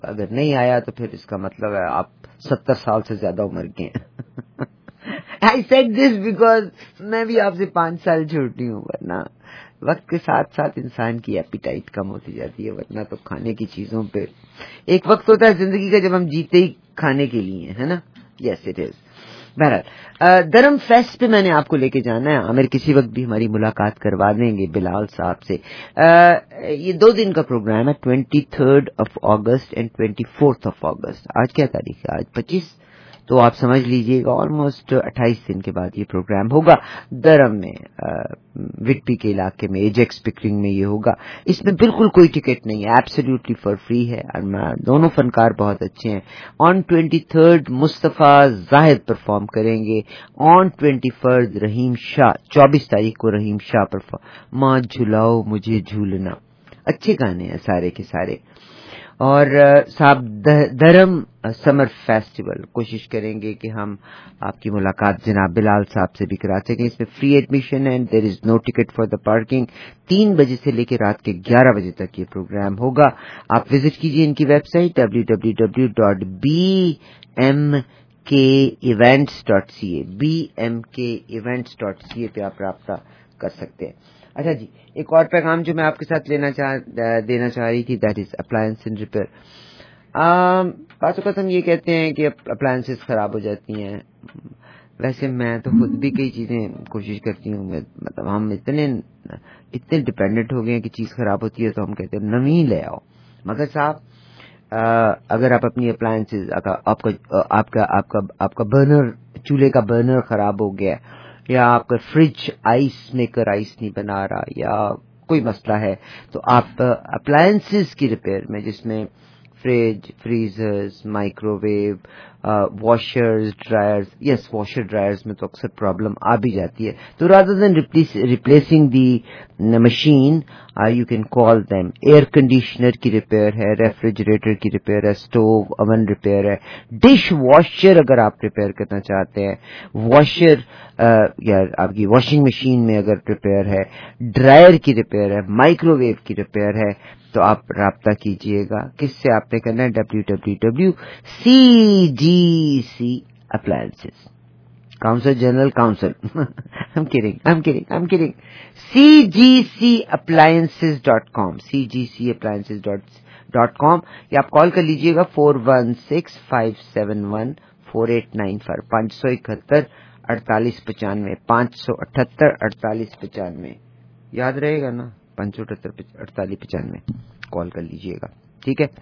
اگر نہیں آیا تو پھر اس کا مطلب ہے آپ 70 سال سے زیادہ عمر کے ہیں. I said this because میں بھی آپ سے 5 سال چھوٹی ہوں, ورنہ وقت کے ساتھ ساتھ انسان کی ایپیٹائٹ کم ہوتی جاتی ہے, ورنہ تو کھانے کی چیزوں پہ ایک وقت ہوتا ہے زندگی کا جب ہم جیتے ہی کھانے کے لیے, ہے نا. Yes it is. بہرحال درم فیسٹ پہ میں نے آپ کو لے کے جانا ہے. عامر کسی وقت بھی ہماری ملاقات کروا دیں گے بلال صاحب سے. یہ 2 دن کا پروگرام ہے, 23 اگست اینڈ 24 اگست. آج کیا تاریخ ہے؟ آج 25. تو آپ سمجھ لیجئے گا آلموسٹ 28 دن کے بعد یہ پروگرام ہوگا درم میں, وٹپی کے علاقے میں, ایجیکس پکرنگ میں یہ ہوگا. اس میں بالکل کوئی ٹکٹ نہیں ہے, ایبسلیوٹلی فار فری ہے. اور دونوں فنکار بہت اچھے ہیں. آن 23 مصطفیٰ زاہد پرفارم کریں گے. آن 21 رحیم شاہ, 24 تاریخ کو رحیم شاہ پرفارم. ماں جھلاؤ مجھے جھولنا, اچھے گانے ہیں سارے کے سارے. اور صاحب درم سمر فیسٹیول کوشش کریں گے کہ ہم آپ کی ملاقات جناب بلال صاحب سے بھی کرا سکیں. اس میں فری ایڈمیشن ہے, there is no ticket for the parking. 3 بجے سے لے کے رات کے 11 بجے تک یہ پروگرام ہوگا. آپ وزٹ کیجیے ان کی ویب سائٹ www.bmkevents.ca, bmkevents.ca پہ آپ رابطہ کر سکتے ہیں. اچھا جی, ایک اور پیغام جو میں آپ کے ساتھ دینا چاہ رہی تھی, that is appliance and repair. بعض اوقات ہم یہ کہتے ہیں کہ اپلائنسز خراب ہو جاتی ہیں. ویسے میں تو خود بھی کئی چیزیں کوشش کرتی ہوں, مطلب ہم اتنے ڈپینڈنٹ ہو گئے ہیں کہ چیز خراب ہوتی ہے تو ہم کہتے ہیں نویں لے آؤ. مگر صاحب اگر آپ اپنی اپلائنسز, آپ کا برنر, چولہے کا برنر خراب ہو گیا, یا آپ کا فریج آئس میکر آئس نہیں بنا رہا, یا کوئی مسئلہ ہے, تو آپ اپلائنسز کی ریپیئر میں, جس میں fridge, freezers, microwave, washers, dryers, yes washer dryers میں تو اکثر پرابلم آ بھی جاتی ہے. تو rather than replacing the machine you can call them. Air conditioner کی ریپیئر ہے, ریفریجریٹر کی ریپیئر ہے, اسٹوو اوون ریپیئر ہے, ڈش واشر اگر آپ ریپیئر کرنا چاہتے ہیں, واشر یا آپ کی واشنگ مشین میں اگر ریپیئر ہے, ڈرائر کی ریپیئر ہے, مائکرو ویو کی ریپیئر ہے, تو آپ رابطہ کیجئے گا. کس سے آپ نے کرنا ہے؟ www.cgc appliances, Council General Council. I'm kidding. cgcappliances.com, cgcappliances.com. یا آپ کال کر لیجئے گا 416-571-4895, 571-4895, 578-4895. یاد رہے گا نا, 578-4895 کال کر لیجئے گا. ٹھیک ہے.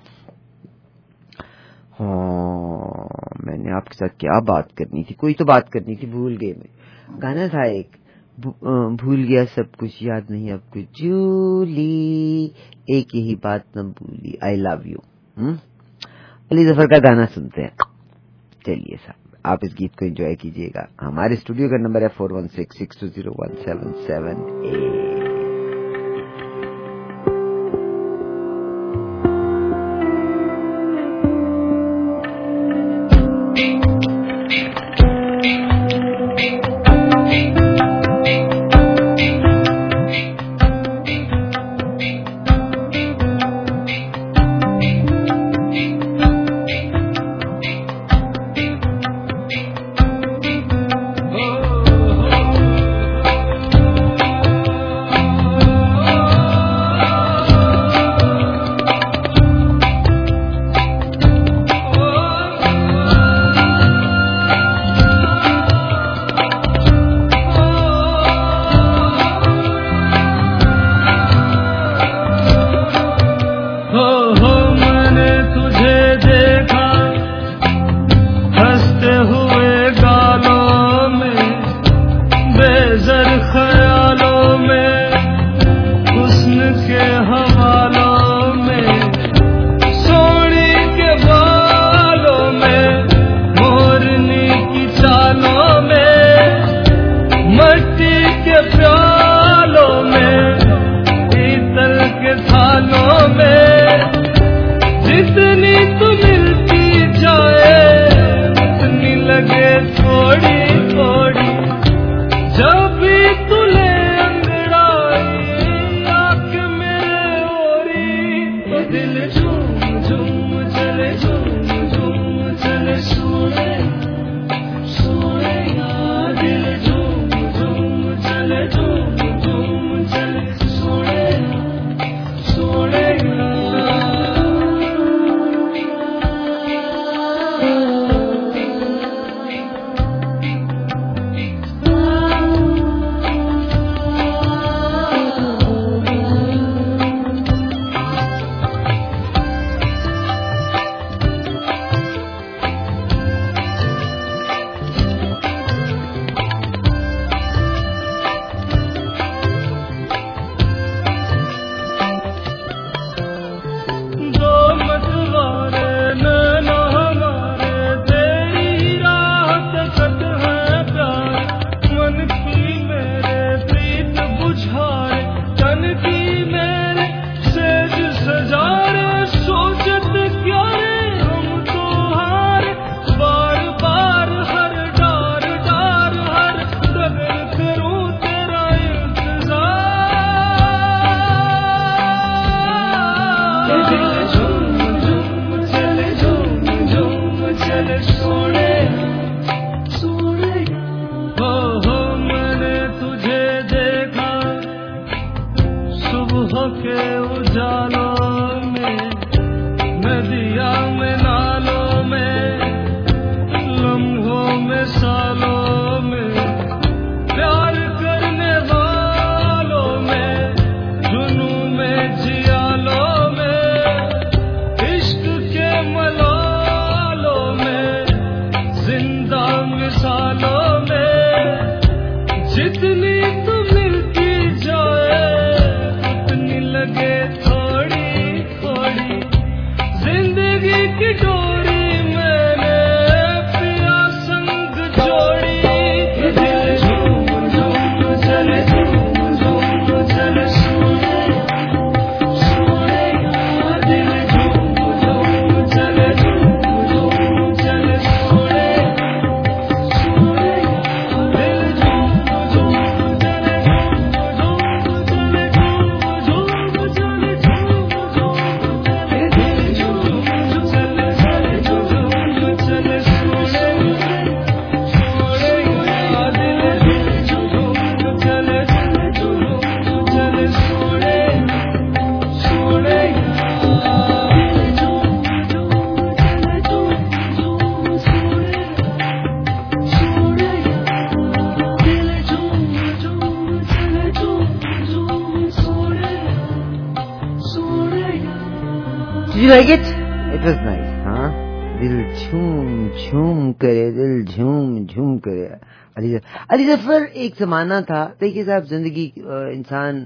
ہاں, میں نے آپ کے ساتھ کیا بات کرنی تھی, کوئی تو بات کرنی تھی, بھول گئے. میں گانا تھا ایک, بھول گیا سب کچھ, یاد نہیں اب کچھ. جولی ایک یہی بات نہ بھولی, آئی لو یو. علی ظفر کا گانا سنتے ہیں. چلیے صاحب, آپ اس گیت کو انجوائے کیجئے گا. ہمارے اسٹوڈیو کا نمبر ہے 416-620-1778. دریا میں نالوں میں لمحوں میں سالوں میں پیار کرنے والوں میں جنوں میں جیالوں میں عشق کے ملالوں میں زندہ مثالوں میں جتنی تو ملتی جائے اتنی لگے تھوڑی تھوڑی زندگی کی ڈوری میں نے پیا سنگ جوڑی دل جھوم جھوم چلے جھوم جھوم چلے سونے سونے دل جھوم جھوم چلے جھوم جھوم چلے سونے سونے دل جھوم جھوم چلے جھوم جھوم چلے جھوم جھوم چلے جھوم جھوم چلے دل جھوم چلے چلے جھوم چلے سونے سونے دل جھوم چلے جھوم چلے سونے سونے Did you like it? It was nice, huh? دل جھوم جھوم کرے دل جھوم جھوم کرے. علی ظفر ایک زمانہ تھا. دیکھیے صاحب, زندگی انسان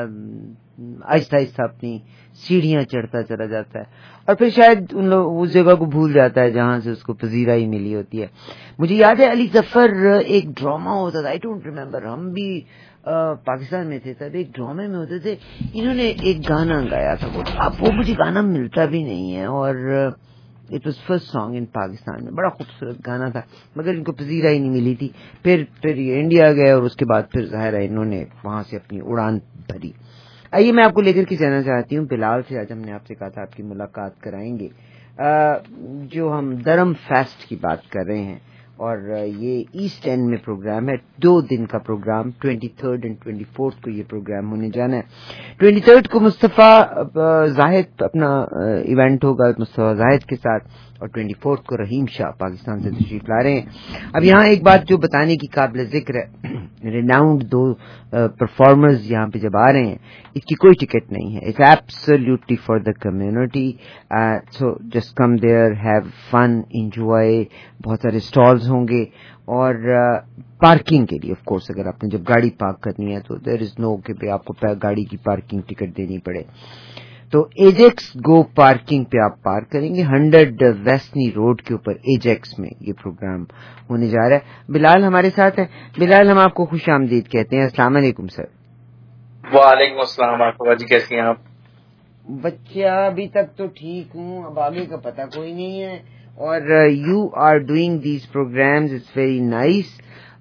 آہستہ آہستہ اپنی سیڑھیاں چڑھتا چلا جاتا ہے اور پھر شاید اس جگہ کو بھول جاتا ہے جہاں سے اس کو پذیرائی ملی ہوتی ہے. مجھے یاد ہے علی ظفر ایک ڈرامہ ہوتا تھا, آئی ڈونٹ ریمبر, ہم بھی پاکستان میں تھے تب, ایک ڈرامے میں ہوتے تھے. انہوں نے ایک گانا گایا تھا, اب وہ مجھے گانا ملتا بھی نہیں ہے, اور it was first song in Pakistan میں. بڑا خوبصورت گانا تھا مگر ان کو پذیرائی نہیں ملی تھی. پھر یہ انڈیا گئے اور اس کے بعد پھر ظاہر ہے انہوں نے وہاں سے اپنی اڑان بھری. آئیے میں آپ کو لے کر کے جانا چاہتی ہوں بلال سے. آج ہم نے آپ سے کہا تھا آپ کی ملاقات کرائیں گے, جو ہم درم فیسٹ کی بات کر رہے ہیں, اور یہ ایسٹ اینڈ میں پروگرام ہے, 2 دن کا پروگرام. 23 and 24 کو یہ پروگرام ہونے جانا ہے. 23 کو مصطفیٰ زاہد اپنا ایونٹ ہوگا مصطفیٰ زاہد کے ساتھ, اور 24 کو رحیم شاہ پاکستان سے تشریف لا رہے ہیں. اب یہاں ایک بات جو بتانے کی قابل ذکر ہے, ریناؤنڈ 2 پرفارمرز یہاں پہ جب آ رہے ہیں, اس کی کوئی ٹکٹ نہیں ہے. It's absolutely for the community, so just come there, have fun, enjoy. بہت سارے اسٹالز ہوں گے, اور پارکنگ کے لیے آف کورس اگر آپ نے جب گاڑی پارک کرنی ہے تو دیر از نو کہ آپ کو گاڑی کی پارکنگ ٹکٹ دینی پڑے. تو ایجیکس گو پارکنگ پہ آپ پارک کریں گے, 100 ویسٹنی روڈ کے اوپر ایجیکس میں یہ پروگرام ہونے جا رہا ہے. بلال ہمارے ساتھ ہیں. بلال, ہم آپ کو خوش آمدید کہتے ہیں. السلام علیکم سر. وعلیکم السلام. آپ جی کیسی ہیں آپ؟ بچہ ابھی تک تو ٹھیک ہوں, اب آگے کا پتہ کوئی نہیں ہے. اور you are doing these programs, it's very nice.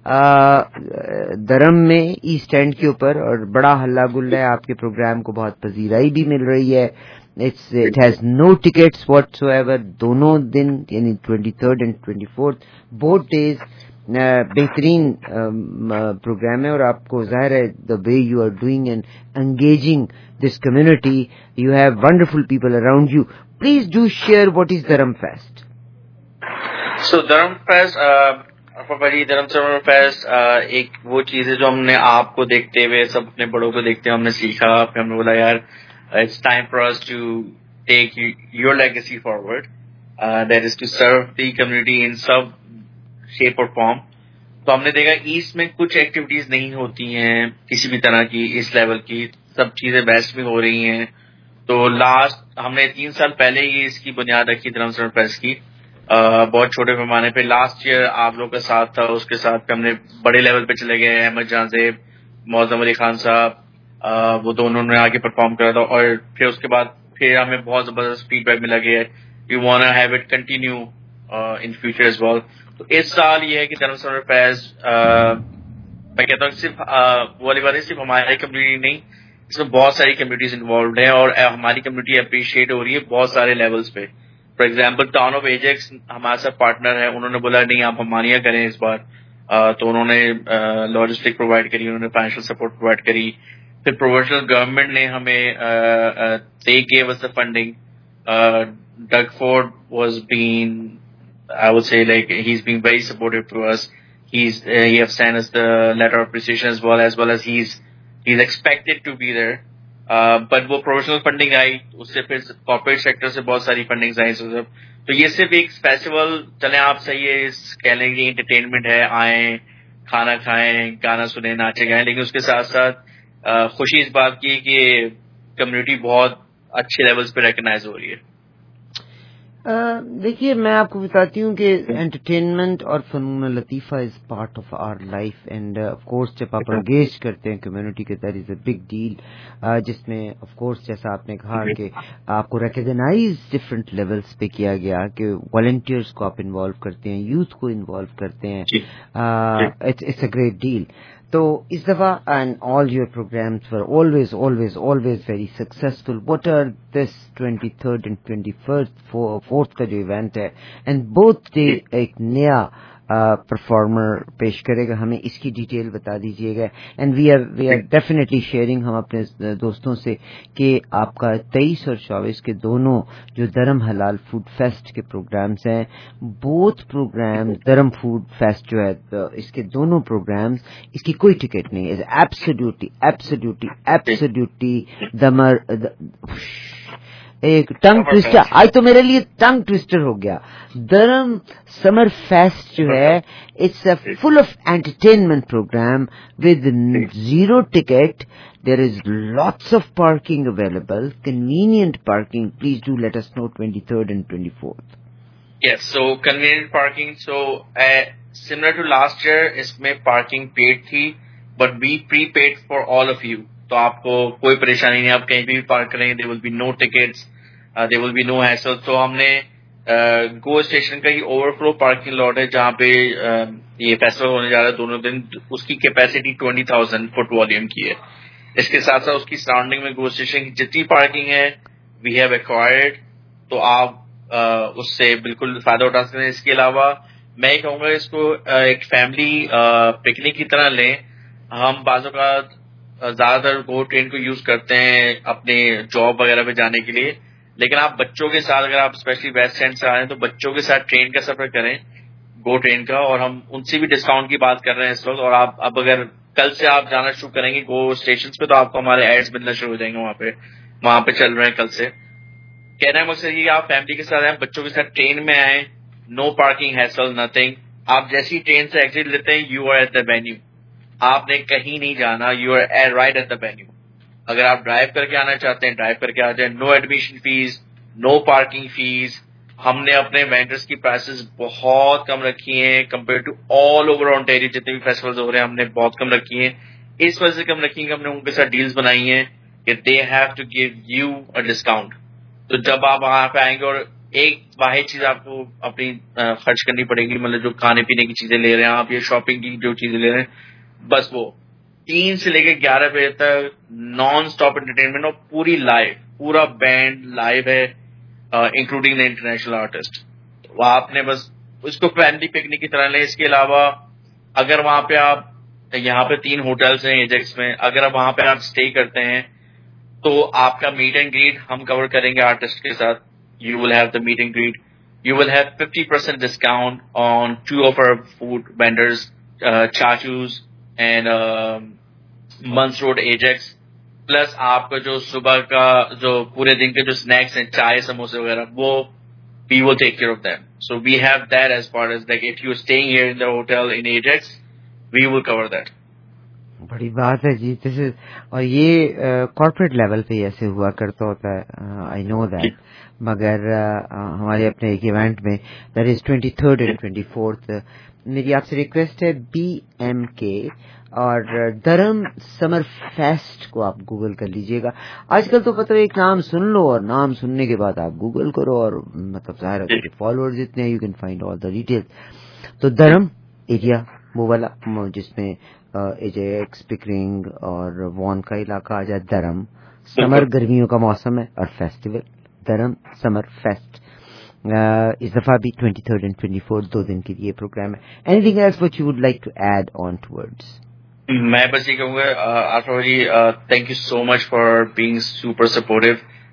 Durham میں ایسٹ اینڈ کے اوپر, اور بڑا ہلا گلا ہے, آپ کے پروگرام کو بہت پذیرائی بھی مل رہی ہے. It has no tickets whatsoever. دونوں دن یعنی 23 and 24 بوتھ ڈیز بہترین پروگرام ہے, اور آپ کو ظاہر ہے the way you are doing and engaging this community, you have wonderful people around you. Please do share what is Durham fest. سو درم فیسٹ, درم سمر فیسٹ ایک وہ چیز ہے جو ہم نے آپ کو دیکھتے ہوئے, سب اپنے بڑوں کو دیکھتے ہوئے ہم نے سیکھا. پھر ہم نے بولا یار it's time for us to take your legacy forward, that is to serve the community in سب شیپ اور فارم. تو ہم نے دیکھا ایسٹ میں کچھ ایکٹیویٹیز نہیں ہوتی ہیں کسی بھی طرح کی, اس لیول کی سب چیزیں ویسٹ میں ہو رہی ہیں. تو لاسٹ ہم نے 3 سال پہلے ہی اس کی بنیاد رکھی درم سمر فیسٹ کی, بہت چھوٹے پیمانے پہ. لاسٹ ایئر آپ لوگ کا ساتھ تھا, اس کے ساتھ ہم نے بڑے لیول پہ چلے گئے. احمد جان زیب, معظم علی خان صاحب, وہ دونوں نے آگے پرفارم کرا تھا. اور پھر اس کے بعد پھر ہمیں بہت زبردست فیڈ بیک ملا گیا ہے. We want to have it continue in future as well. تو اس سال یہ ہے کہ درم سمر فیسٹ, میں کہتا ہوں صرف وہ والی بات ہے, صرف ہماری کمیونٹی نہیں, اس میں بہت ساری کمیونٹیز انوالوڈ ہیں, اور ہماری کمیونٹی اپریشیٹ ہو رہی ہے بہت سارے لیولز پہ. For example town of Ajax ہمارے ساتھ پارٹنر ہے, انہوں نے بولا نہیں آپ ہمانیہ کریں اس بار, تو انہوں نے لاجسٹک پرووائڈ کری, انہوں نے فائنینشیل سپورٹ پرووائڈ کری. پھر پروونشل گورنمنٹ نے ہمیں دے give us the funding Doug Ford was being, I would say, like, he's been very supportive to us. He have sent us the letter of appreciation as well as he's expected to be there. But वो professional funding आई, उससे फिर corporate sector से बहुत सारी fundings आई, तो ये सिर्फ एक फेस्टिवल चले आप सही है, इस कह लें कि एंटरटेनमेंट है, आए खाना खाएं, गाना सुने, नाचे गाएं, लेकिन उसके साथ साथ खुशी इस बात की कि कम्युनिटी बहुत अच्छे लेवल्स पे रिकग्नाइज हो रही है. देखिए मैं आपको बताती हूँ कि एंटरटेनमेंट और फनून लतीफ़ा is part of our life and of course जब आप एंगेज करते हैं कम्युनिटी के, that is a big deal, जिसमें ऑफ कोर्स जैसा आपने कहा कि आपको रिकॉग्नाइज डिफरेंट लेवल्स पे किया गया कि वॉलंटियर्स को आप इन्वॉल्व करते हैं, यूथ को इन्वॉल्व करते हैं, इट्स अ ग्रेट डील. तो इस दफा and all your programs were always very successful. What are this 23rd and 24th का जो इवेंट है, एंड बोथ डे एक नया परफॉर्मर पेश करेगा, हमें इसकी डिटेल बता दीजिएगा. And we are definitely sharing हम अपने दोस्तों से कि आपका 23 और 24 के दोनों जो धर्म हलाल फूड फेस्ट के प्रोग्राम्स हैं, both program Durham food fest जो है, इसके दोनों प्रोग्राम्स, इसकी कोई टिकट नहीं है. एब्सोल्युटली दमर एक टंग ट्विस्टर, आज तो मेरे लिए टंग ट्विस्टर हो गया. धर्म समर फेस्ट जो है, it's a full of entertainment program with zero ticket. There is lots of parking available, convenient parking. Please do let us know 23rd and 24th. Yes, so convenient parking. So similar to last year, इसमें parking paid थी, but we prepaid for all of you. तो आपको कोई परेशानी नहीं, आप कहीं भी पार्क करेंगे, there will be no tickets, there will be no hassle. तो हमने गो स्टेशन का ही ओवरफ्लो पार्किंग लॉट है जहाँ पे ये फेस्टिवल होने जा रहा है दोनों दिन, उसकी कैपेसिटी 20,000 फुट वॉल्यूम की है. इसके साथ साथ उसकी सराउंडिंग में गो स्टेशन की जितनी पार्किंग है वी हैव एक्वायर्ड, तो आप उससे बिल्कुल फायदा उठा सकते हैं. इसके अलावा मैं ये कहूँगा इसको एक फैमिली पिकनिक की तरह लें. हम बाजों का ज्यादातर गो ट्रेन को यूज करते हैं अपने जॉब वगैरह पे जाने के लिए, लेकिन आप बच्चों के साथ, अगर आप स्पेशली वेस्ट एंड से आ रहे हैं तो बच्चों के साथ ट्रेन का सफर करें, गो ट्रेन का, और हम उनसे भी डिस्काउंट की बात कर रहे हैं इस वक्त. और आप अब अगर कल से आप जाना शुरू करेंगे गो स्टेशन पे तो आपको हमारे एड्स मिलना शुरू हो जाएंगे, वहां पे चल रहे हैं कल से. कहना है मकसद ये, आप फैमिली के साथ आए, बच्चों के साथ ट्रेन में आए, नो पार्किंग हैसल नथिंग. आप जैसी ट्रेन से एग्जिट लेते हैं you are at the venue, आपने कहीं नहीं जाना, you are right at the venue. अगर आप ड्राइव करके आना चाहते हैं ड्राइव करके आ जाए, no admission fees, no parking fees. हमने अपने वेंडर्स की प्राइसेस बहुत कम रखी हैं compare to all over Ontario, जितने भी फेस्टिवल्स हो रहे हैं हमने बहुत कम रखी हैं. इस वजह से कम रखी है कि हमने उनके साथ डील्स बनाई हैं कि they have to give you a discount. तो जब आप वहां पे आएंगे और एक वाहिद चीज आपको अपनी खर्च करनी पड़ेगी, मतलब जो खाने पीने की चीजें ले रहे हैं आप या शॉपिंग की जो चीजें ले रहे हैं, बस वो 3 से लेकर 11 बजे तक नॉन स्टॉप एंटरटेनमेंट, और पूरी लाइव, पूरा बैंड लाइव है, इंक्लूडिंग द इंटरनेशनल आर्टिस्ट. तो आपने बस उसको फैमिली पिकनिक की तरह लें. इसके अलावा अगर वहां पे आप, यहाँ पे 3 होटल्स हैं एजेक्स में, अगर वहां पे आप स्टे करते हैं तो आपका मीट एंड ग्रीट हम कवर करेंगे आर्टिस्ट के साथ. You will have the meet and greet, you will have 50% discount on 2 of our food vendors, चाचूज एंड मंस रोड एजेक्स. प्लस आपका जो सुबह का जो पूरे दिन के जो स्नैक्स हैं, चाय समोसे वगैरह, वो we will take care of them. So we have that as far as like if you're staying here in the hotel in Ajax, we will cover that. बड़ी बात है जी. और ये कॉर्पोरेट लेवल पे ऐसे हुआ करता होता है, आई नो दैट. मगर हमारे अपने एक इवेंट में that is 23rd and 24th, मेरी आपसे रिक्वेस्ट है BMK और धर्म समर फेस्ट को आप गूगल कर लीजिएगा. आजकल तो मतलब एक नाम सुन लो और नाम सुनने के बाद आप गूगल करो और मतलब जाहिर है फॉलोअर्स इतने हैं, you can find all the details. तो धर्म एरिया वो वाला जिसमें एजेक्स, पिकरिंग और वॉन का इलाका आ जाए. धर्म समर गर्मियों का मौसम है और फेस्टिवल धर्म समर फेस्ट. इस दफा भी 23rd and 24th 2 दिन के लिए प्रोग्राम है. Anything else what you would like to add on towards? मैं बस ये कहूँगा Arfa ji, thank you so much for being super supportive.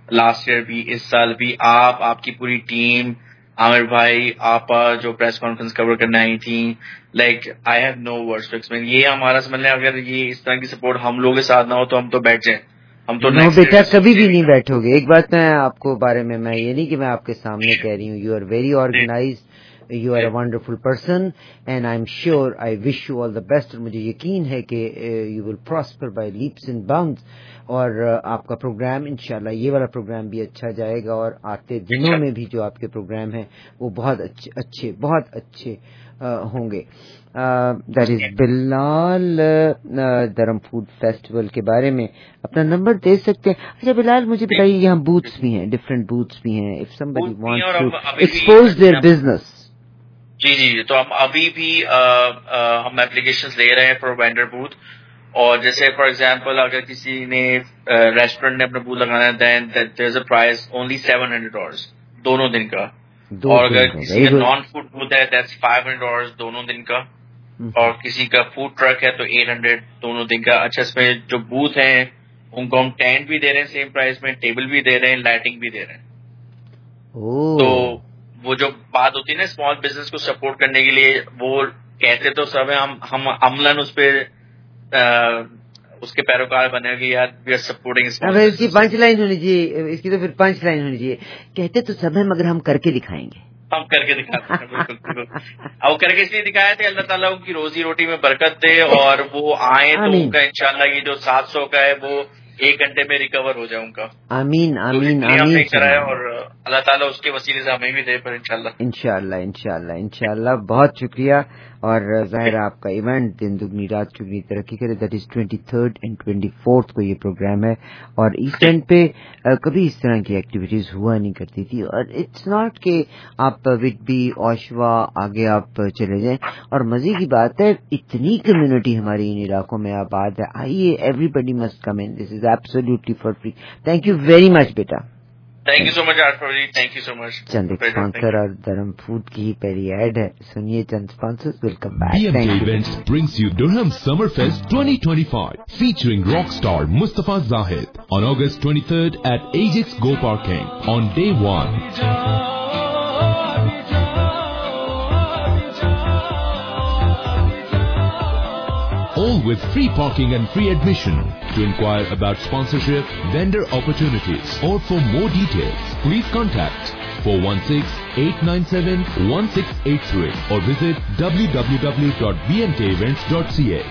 Last year بھی, اس سال بھی, آپ کی پوری ٹیم, عامر بھائی, آپا جو پریس کانفرنس کور کرنے آئی تھیں, like I have no words to explain. یہ ہمارا سمجھ لیں اگر یہ اس طرح کی سپورٹ ہم لوگوں کے ساتھ نہ ہو تو ہم تو بیٹھ جائیں, ہم تو بیٹا کبھی بھی نہیں بیٹھو گے. ایک بات میں آپ کو بارے میں یہ نہیں کہ میں آپ کے سامنے کہہ رہی ہوں, you are very organised, you are a wonderful person and I'm sure I wish you all the best. اور مجھے یقین ہے کہ you will prosper by leaps and bounds. اور آپ کا پروگرام انشاءاللہ یہ والا پروگرام بھی اچھا جائے گا, اور آتے دنوں میں بھی جو آپ کے پروگرام ہیں وہ بہت اچھے ہوں گے. That is Bilal. Durham food festival کے بارے میں اپنا نمبر دے سکتے ہیں؟ اچھا بلال مجھے بتائیے, یہاں بوتھس بھی ہیں, ڈفرینٹ بوتھس بھی ہیں, if somebody wants to expose their business. جی تو ہم ابھی بھی ہم اپلیکیشنز لے رہے ہیں فار وینڈر بوتھ. اور جیسے فار ایگزامپل اگر کسی نے ریسٹورینٹ نے اپنا بوتھ لگانا ہے دین دیر از اے پرائز اونلی $700 دونوں دن کا. اور اگر کسی کا نان فوڈ بوتھ ہے دیٹس $500 دونوں دن کا. اور کسی کا فوڈ ٹرک ہے تو $800 دونوں دن کا. اچھا اس میں جو بوتھ ہیں ان کو ہم ٹینٹ بھی دے رہے ہیں سیم پرائز میں, ٹیبل بھی دے رہے ہیں, لائٹنگ بھی دے رہے ہیں. تو وہ جو بات ہوتی ہے نا اسمال بزنس کو سپورٹ کرنے کے لیے, وہ کہتے تو سب ہیں, ہم عملاً اس پہ اس کے پیروکار بنے گے یار, وی آر سپورٹنگ. اس کی پنچ لائن ہونی چاہیے, اس کی تو پھر پنچ لائن ہونی چاہیے, کہتے تو سب ہیں مگر ہم کر کے دکھائیں گے. ہم کر کے دکھاتے ہیں, بالکل. اور کر کے اس لیے دکھایا تھے اللہ تعالیٰ ان کی روزی روٹی میں برکت دے, اور وہ آئیں تو ان کا انشاءاللہ یہ جو 700 کا ہے وہ 1 گھنٹے میں ریکور ہو جائے ان کا. آمین آمین آمین. ہم نے کرایا اور اللہ تعالیٰ اس کے وسیلے سے ہمیں بھی دے پر انشاءاللہ. بہت شکریہ. اور ظاہر آپ کا ایونٹ دن دگنی رات چگنی ترقی کرے. That is 23rd and 24th کو یہ پروگرام ہے, اور ایسٹ اینڈ پہ کبھی اس طرح کی ایکٹیویٹیز ہوا نہیں کرتی تھی. اور اٹس ناٹ کہ آپ وڈبی اوشوا آگے آپ چلے جائیں. اور مزے کی بات ہے اتنی کمیونٹی ہماری ان علاقوں میں آباد ہے. آئیے, everybody must come in, this is absolutely for free. Thank you very much بیٹا. Thank you so much Arfa ji, thank you so much. چند ایک اسپانسر اور درم فوڈ کی پہلی ایڈ ہے, سنیے چند sponsor. Welcome back. BMK Events brings you Durham Summerfest 2025 featuring rock star Mustafa Zahid on August 23rd at Ajax Go Parking on day 1. All with free parking and free admission. To inquire about sponsorship, vendor opportunities, or for more details, please contact 416-897-1683 or visit www.bmkevents.ca.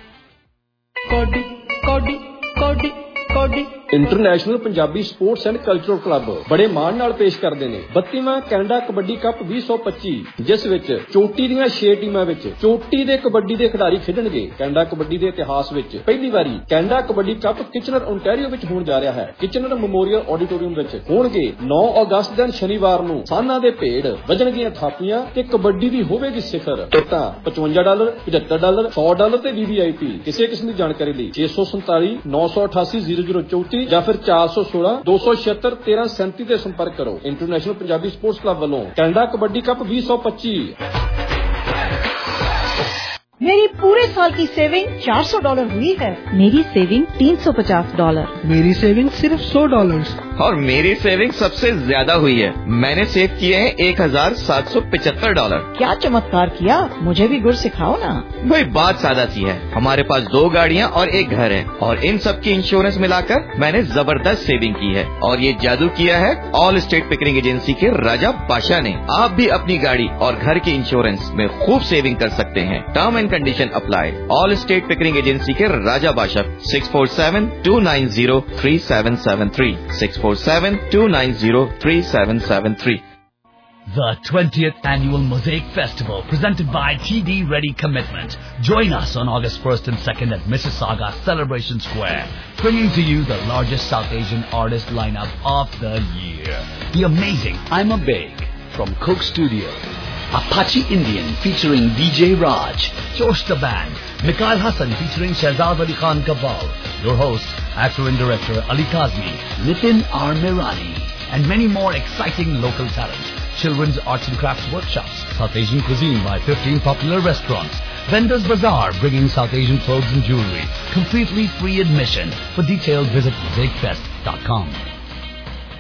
International Punjabi sports and cultural club ਬੜੇ ਮਾਣ ਨਾਲ ਪੇਸ਼ ਕਰਦੇ ਨੇ 32ਵਾਂ Canada kabaddi cup 2025, ਜਿਸ ਵਿੱਚ ਚੋਟੀ ਦੀਆਂ 6 ਟੀਮਾਂ ਵਿੱਚ ਚੋਟੀ ਦੇ ਕਬੱਡੀ ਦੇ ਖਿਡਾਰੀ ਖੇਡਣਗੇ. ਕੈਨੇਡਾ ਕਬੱਡੀ ਦੇ ਇਤਿਹਾਸ ਵਿੱਚ ਪਹਿਲੀ ਵਾਰੀ Canada kabaddi cup Kitchener Ontario ਵਿੱਚ ਹੋਣ ਜਾ ਰਿਹਾ ਹੈ. ਕਿਚਨਰ ਮੈਮੋਰੀਅਲ ਆਡੀਟੋਰੀਅਮ ਵਿੱਚ ਹੋਣਗੇ 9 ਅਗਸਤ ਦਿਨ ਸ਼ਨੀਵਾਰ ਨੂੰ. ਸਾਨਾਂ ਦੇ ਭੇਡ, ਵੱਜਣਗੀਆਂ ਥਾਪੀਆਂ ਤੇ ਕਬੱਡੀ ਦੀ ਹੋਵੇਗੀ ਸਿਖਰ. ਟਿਕਟਾਂ $55, $75, $100 ਤੇ VVIP. ਕਿਸੇ ਕਿਸਮ ਦੀ ਜਾਣਕਾਰੀ ਲਈ 647 988 0034 ਜਾਂ ਫਿਰ 416 276 1337 ਤੇ ਸੰਪਰਕ ਕਰੋ. ਇੰਟਰਨੈਸ਼ਨਲ ਪੰਜਾਬੀ ਸਪੋਰਟਸ ਕਲੱਬ ਵੱਲੋਂ ਕੈਨੇਡਾ ਕਬੱਡੀ ਕੱਪ 2025. میری پورے سال کی سیونگ $400 ہوئی ہے. میری سیونگ $350. میری سیونگ صرف $100. اور میری سیونگ سب سے زیادہ ہوئی ہے. میں نے سیو کیے ہیں $1775. کیا چمتکار کیا, مجھے بھی گر سکھاؤ نا. بھائی بات سادہ سی ہے, ہمارے پاس 2 گاڑیاں اور 1 گھر ہے, اور ان سب کی انشورنس ملا کر میں نے زبردست سیونگ کی ہے. اور یہ جادو کیا ہے آل اسٹیٹ پکنگ ایجنسی کے راجا بادشاہ نے. آپ بھی اپنی گاڑی اور گھر کی انشورنس میں خوب سیونگ کر سکتے ہیں. Term and condition apply. All state picking agency کے راجا بادشاہ. 647-290-3773 647-290-3773. The 20th Annual Mosaic Festival, presented by TD Ready Commitment. Join us on August 1st and 2nd at Mississauga Celebration Square, bringing to you the largest South Asian artist lineup of the year. The amazing I'm a Big from Coke Studio, Apache Indian featuring DJ Raj, Josh the Band, Mikhail Hassan featuring Shahzad Ali Khan Kabal, your host, actor and director Ali Kazmi, Nitin R. Mirani, and many more exciting local talent. Children's arts and crafts workshops, South Asian cuisine by 15 popular restaurants, Vendors Bazaar bringing South Asian clothes and jewelry, completely free admission. For details visit mosaicfest.com.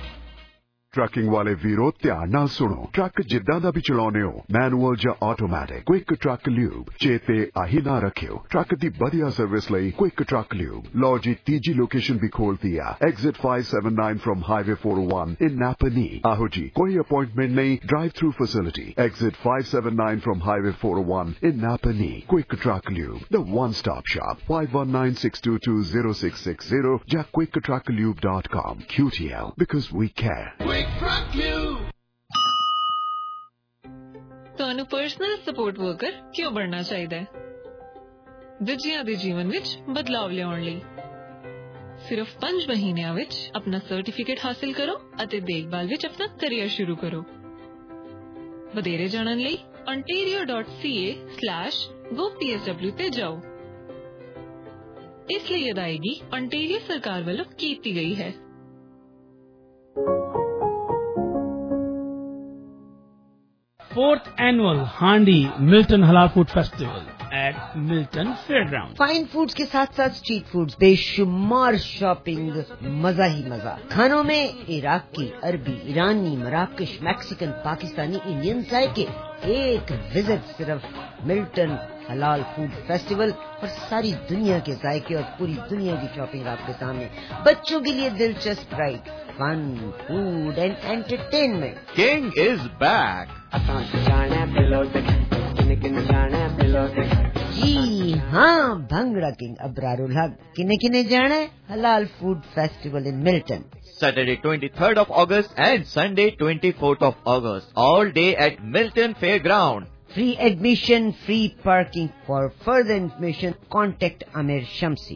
Trucking ਵਾਲੇ ਵੀਰੋ ਧਿਆਨ ਨਾਲ ਸੁਣੋ। Truck ਜਿੱਦਾਂ ਦਾ ਵੀ ਚਲਾਉਣੇ ਹੋ, manual ਜਾਂ automatic, quick truck lube ਚੇਤੇ ਆਹੀ ਨਾ ਰੱਖਿਓ। ਟਰੱਕ ਦੀ ਵਧੀਆ ਸਰਵਿਸ ਲਈ ਕੁਇਕ ਟਰੱਕ ਲਿਊਬ। ਲਓ ਜੀ, ਤੀਜੀ ਲੋਕੇਸ਼ਨ ਵੀ ਖੋਲਤੀ ਆ, exit 579 from highway 401 in Napanee. ਆਹੋ ਜੀ, ਕੋਈ ਅਪਾਇੰਟਮੈਂਟ ਨਹੀਂ, drive through facility. Exit 579 from highway 401 in Napanee. Quick Truck Lube, the one-stop shop. 519-622-0660 ਜਾਂ quicktrucklube.com. QTL, because we care. Quick Truck Lube. ਤੁਹਾਨੂੰ ਪਰਸਨਲ ਸਪੋਰਟ ਵਰਕਰ ਕਿਉਂ ਬਣਨਾ ਚਾਹੀਦਾ ਹੈ? ਦੂਜਿਆਂ ਦੇ ਜੀਵਨ ਵਿੱਚ ਬਦਲਾਵ ਲਿਆਉਣ ਲਈ। ਸਿਰਫ 5 ਮਹੀਨਿਆਂ ਵਿੱਚ ਆਪਣਾ ਸਰਟੀਫਿਕੇਟ ਹਾਸਲ ਕਰੋ ਅਤੇ ਦੇਖਭਾਲ ਵਿੱਚ ਆਪਣਾ ਕੈਰੀਅਰ ਸ਼ੁਰੂ ਕਰੋ। ਵਧੇਰੇ ਜਾਣਨ ਲਈ ontario.ca/gopsw ਤੇ ਜਾਓ। ਇਸ ਲਈ ਅਦਾਇਗੀ ontario ਸਰਕਾਰ ਵੱਲੋਂ ਕੀਤੀ ਗਈ ਹੈ। Fourth annual Handi Milton Halal Food Festival at Milton Fairground. Fine foods के साथ साथ स्ट्रीट फूड्स, बेशुमार शॉपिंग, मजा ही मजा। खानों में इराक की, अरबी, ईरानी, मराकश, मैक्सिकन, पाकिस्तानी, इंडियन जायके। एक विजिट सिर्फ मिल्टन हलाल फूड फेस्टिवल और सारी दुनिया के जायके और पूरी दुनिया की शॉपिंग आपके सामने। बच्चों के लिए दिलचस्प ride, fun, food and entertainment. King is back. जी हाँ, भंगड़ा किंग अबरारुल हक। किने किने जाना है? हलाल food festival in Milton, Saturday 23rd of August and Sunday 24th of August. All day at Milton Fairground. Free admission, free parking. For further information, contact Amir Shamsi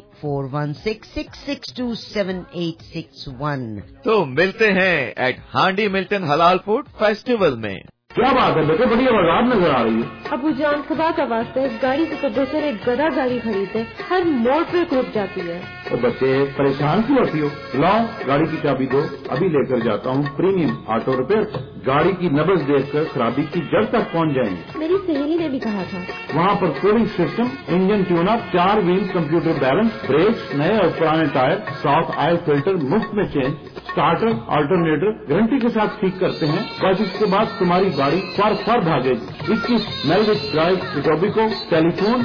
4166627861. तो मिलते हैं एट हांडी मिल्टन हलाल फूड फेस्टिवल में। क्या बात है बेटे, बड़ी आवाज नजर आ रही है। अबू जान, खुदा का वास्ते इस गाड़ी से तो दूसरे एक गधा गाड़ी खरीदे, हर मोड़ पे रुक जाती है। तो बच्चे परेशान क्यों होती हो? लाओ गाड़ी की चाबी दो, अभी लेकर जाता हूँ प्रीमियम ऑटो रिपेयर। गाड़ी की नब्ज देखकर खराबी की जड़ तक पहुँच जाएंगे। मेरी सहेली ने भी कहा था। वहाँ पर cooling system, engine tune up, 4 wheel computer balance, brakes, नए और पुराने टायर, साफ ऑयल फिल्टर मुफ्त में चेंज, स्टार्टर अल्टरनेटर गारंटी के साथ ठीक करते हैं। बस इसके बाद तुम्हारी गाड़ी फर भागेगी। 21 मेलविच ड्राइव, इटोबिको। टेलीफोन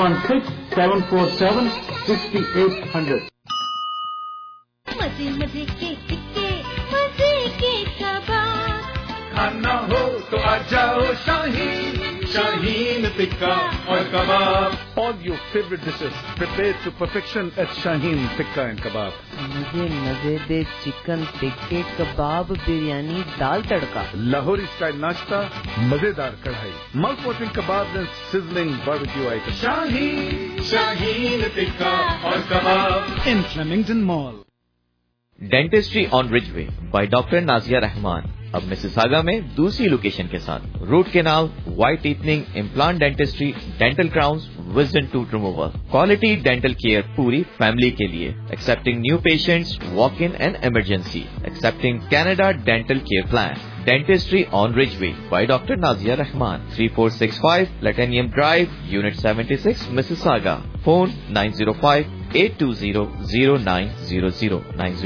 416-747-6800। मजे मजे के टिक्के, मजे के कबाब। खाना हो तो आ जाओ शाहीन, शाहीन टिक्का और कबाब। All your favorite dishes prepared to perfection at Shaheen Tikka and Kebab. मुझे मजेदार चिकन टिक्के, कबाब, बिरयानी, दाल तड़का, Lahori style नाश्ता, मजेदार कढ़ाई, mouth-watering kebabs and sizzling barbecue items. Shaheen Tikka और Kabab in Flemington Mall. Dentistry on Ridgeway by doctor Nazia Rehman अब मिसिसागा में दूसरी लोकेशन के साथ। Root canal, white teething, implant dentistry, dental crowns, wisdom tooth removal, quality dental care पूरी फैमिली के लिए। Accepting new patients, walk in and emergency, accepting Canada dental care plan. Dentistry on Ridgeway by Dr. Nazia Rahman, 3465 Latanium Drive, Unit 76, Mississauga. Phone 905-820-0900,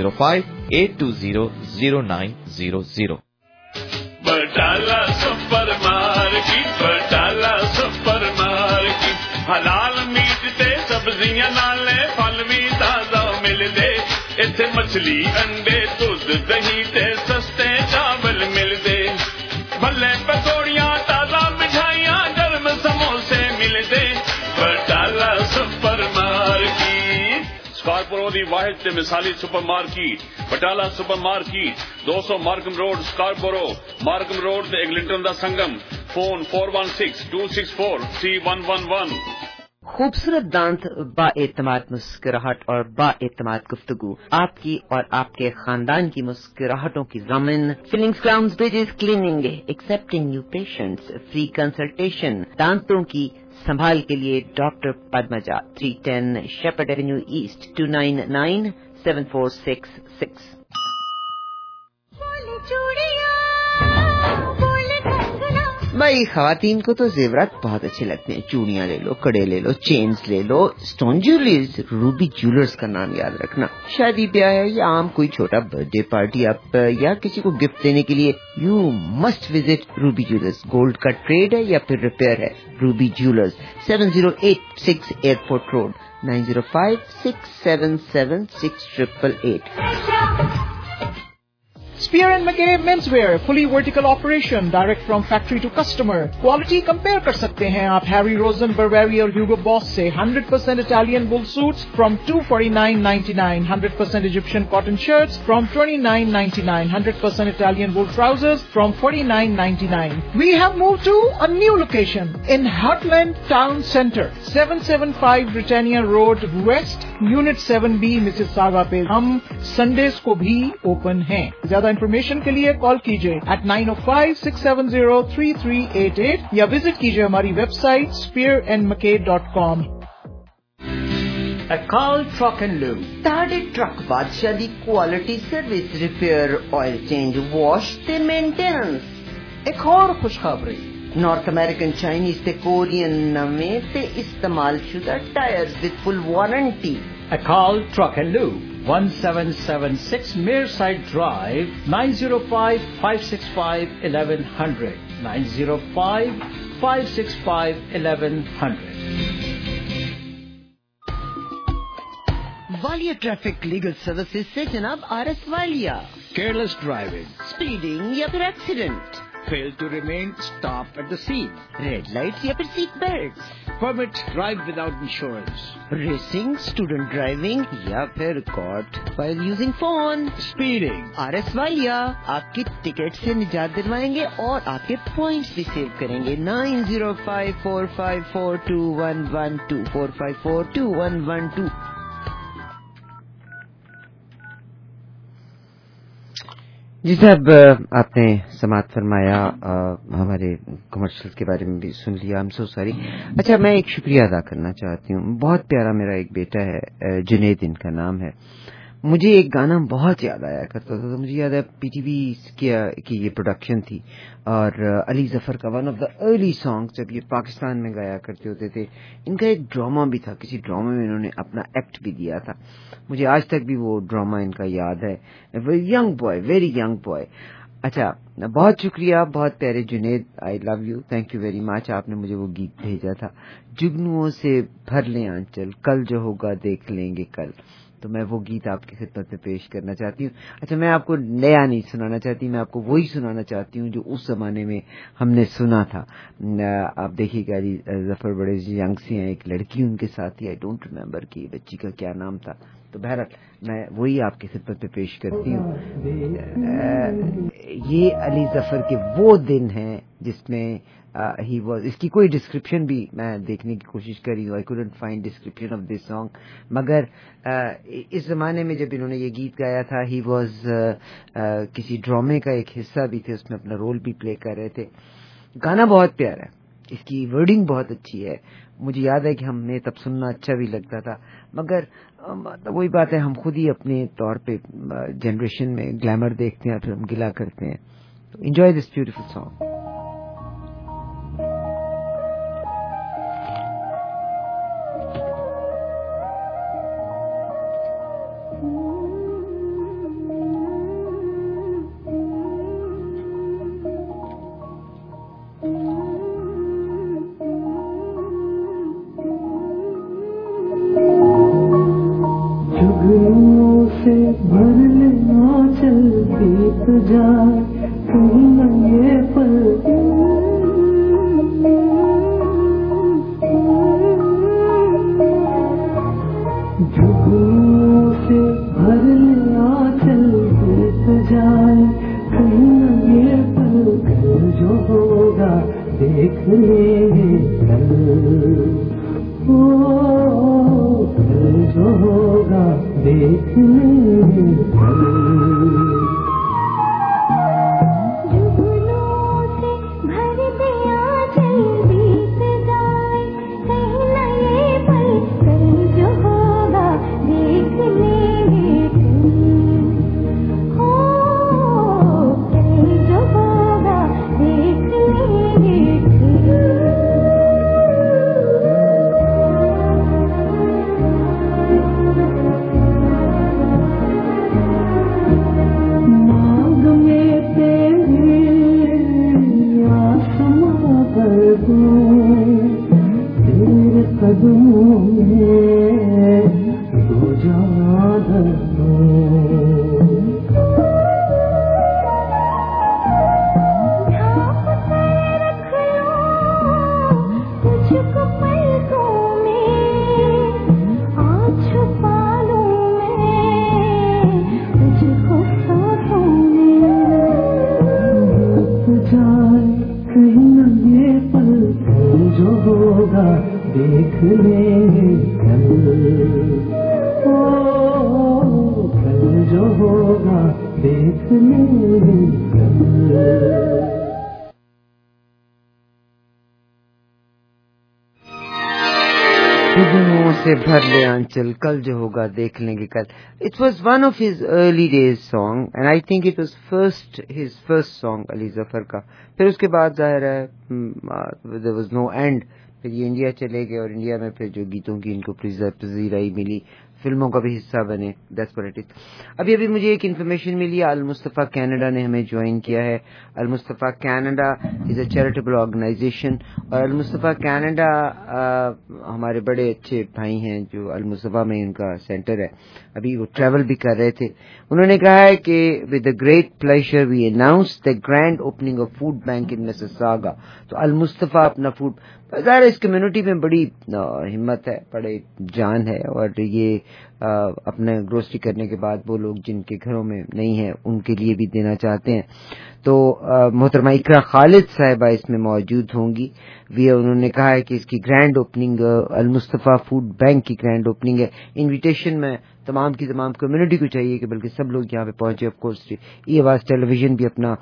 905-820-0900. Batala super market, Batala super market. हलाल meat ते सब्जियां नाले फल भी ताजा मिलदे। इत्थे मछली, अंडे, दूध, दही ते सस्ते चावल मिलदे। भले पकौड़ियां, ताजा मिठाइयां, गर्म समोसे मिलदे। Batala super market. स्कार्बोरो दी वाहिद ते मिसाली super market, Batala super market, 200 Markham road, Scarborough. Markham road ते एग्लिंटन दा संगम। फोन 416-264-3111। खूबसूरत दांत, बाएतमाद मुस्कुराहट और बाएतमाद गुफ्तगू, आपकी और आपके खानदान की मुस्कुराहटों की ज़मीन। Fillings, crowns, bridges, cleaning, accepting new patients, free consultation. दांतों की संभाल के लिए doctor Padmaja, 310 Sheppard avenue east, 29974666। बोले चूड़ियां, बोले कंगना, भाई खवातीन को तो जेवरात बहुत अच्छे लगते हैं, चूड़ियां ले लो, कड़े ले लो, चेन्स ले लो, स्टोन ज्वेलरीज, रूबी ज्वेलर्स का नाम याद रखना। शादी ब्याह है या आम कोई छोटा बर्थडे पार्टी आप या किसी को गिफ्ट देने के लिए you must visit ruby jewellers. Gold का ट्रेड है या फिर रिपेयर है, ruby jewellers 7086 airport road 9056776888। Spear and Mackay Menswear, fully vertical operation, direct from factory to customer. Quality compare कर सकते हैं आप Harry Rosen, Burberry और Hugo Boss से। 100% Italian wool suits from $249.99, 100% Egyptian cotton shirts from $29.99, 100% Italian wool trousers from $49.99. We have moved to a new location in Heartland Town Centre, 775 Britannia Road West, Unit 7B, Mississauga पे हम Sundays को भी open हैं। ज्यादा information के लिए call कीजिए at 905-670-3388 या विजिट कीजिए हमारी website spearandmackay.com। Akal Truck and Lube, ताड़े ट्रक बादशाह दी quality service, repair, oil change, wash ते मेंटेनेंस। एक और खुशखबरी, नॉर्थ अमेरिकन, चाइनीज ते कोरियन नਵੇਂ ते इस्तेमाल शुदा tyres with full warranty. Akal Truck and Lube, 1776 Mearside Drive, 905-565-1100, 905-565-1100. Walia traffic legal services से जनाब RS Walia. Careless driving, speeding या फिर accident, fail to remain, stop at the scene, red light या फिर seat belt, permit drive without insurance, racing, student driving या फिर caught while using phone, speeding. RS Walia आपकी ticket से निजात दिलवाएंगे और आपके पॉइंट्स भी सेव करेंगे। 9054542112 4542112। जी साहब, आपने समात फरमाया, हमारे कमर्शियल्स के बारे में भी सुन लिया। I'm so sorry। अच्छा, मैं एक शुक्रिया अदा करना चाहती हूँ। बहुत प्यारा मेरा एक बेटा है, जुनेद इनका नाम है। मुझे एक गाना बहुत याद आया करता था, तो मुझे याद है पीटीवी की ये प्रोडक्शन थी और अली जफर का one of the early songs जब ये पाकिस्तान में गाया करते होते थे। इनका एक ड्रामा भी था, किसी ड्रामा में इन्होंने अपना एक्ट भी दिया था। मुझे आज तक भी वो ड्रामा इनका याद है। Young boy, very young boy. अच्छा, बहुत शुक्रिया, बहुत प्यारे Junaid, I love you, thank you very much. आपने मुझे वो गीत भेजा था, जुगनुओं से भर ले आंचल, कल जो होगा देख लेंगे कल। तो मैं वो गीत आपकी खिदमत में पेश करना चाहती हूँ। अच्छा, मैं आपको नया नहीं सुनाना चाहती, मैं आपको वही सुनाना चाहती हूँ जो उस जमाने में हमने सुना था। आप देखिएगा, अली जफर बड़े यंग से हैं, एक लड़की उनके साथ थी, आई डोंट रिमेम्बर कि बच्ची का क्या नाम था। तो बहरहाल मैं वही आपकी खिदमत में पेश करती हूँ। ये अली जफर के वो दिन हैं जिसमें ही वाज, इसकी कोई डिस्क्रिप्शन भी मैं देखने की कोशिश करी हूँ, I couldn't find description of this song, मगर इस जमाने में जब इन्होंने ये गीत गाया था, ही वाज किसी ड्रामे का एक हिस्सा भी थे, उसमें अपना रोल भी प्ले कर रहे थे। गाना बहुत प्यारा है, इसकी वर्डिंग बहुत अच्छी है। मुझे याद है कि हमें तब सुनना अच्छा भी लगता था, मगर वही बात है, हम खुद ही अपने तौर पे जनरेशन में ग्लैमर देखते हैं, फिर हम गिला करते हैं। तो एंजॉय दिस ब्यूटीफुल सॉन्ग। देख लेंगे तेरे कदमों में दो जान देख लेंगे कल, ओ कल जो होगा देख लेंगे कल। खुशबुओं से भर ले आंचल, कल जो होगा देख लेंगे कल. It was one of his early days song and I think it was his first song Ali Zafar का. फिर उसके बाद जाहिर है there was no end. फिर ये इंडिया चले गए और इंडिया में फिर जो गीतों की इनको पजीराई मिली, फिल्मों का भी हिस्सा बने. That's what it is. अभी मुझे एक इन्फॉर्मेशन मिली, अल मुस्तफ़ा कनाडा ने हमें ज्वाइन किया है. Al Mustafa Canada is a charitable organisation और अल मुस्तफ़ा कनाडा हमारे बड़े अच्छे भाई हैं जो अल मुस्तफ़ा में उनका सेंटर है. अभी वो ट्रैवल भी कर रहे थे. उन्होंने कहा है कि with the great pleasure we announce the grand opening of food bank in Mississauga. तो अल मुस्तफ़ा अपना फूड, ज़ाहिर इस कम्युनिटी में बड़ी हिम्मत है, बड़े जान है और ये अपने ग्रोसरी करने के बाद वो लोग जिनके घरों में नहीं है उनके लिए भी देना चाहते हैं. तो मोहतरमा इकरा खालिद साहिबा इसमें मौजूद होंगी. उन्होंने कहा है कि इसकी grand opening Al Mustafa food bank की ग्रैंड ओपनिंग है. इनविटेशन में तमाम की तमाम कम्युनिटी को चाहिए कि बल्कि सब लोग यहाँ पे पहुंचे. ऑफ कोर्स ये आवाज़ टेलीविजन भी अपना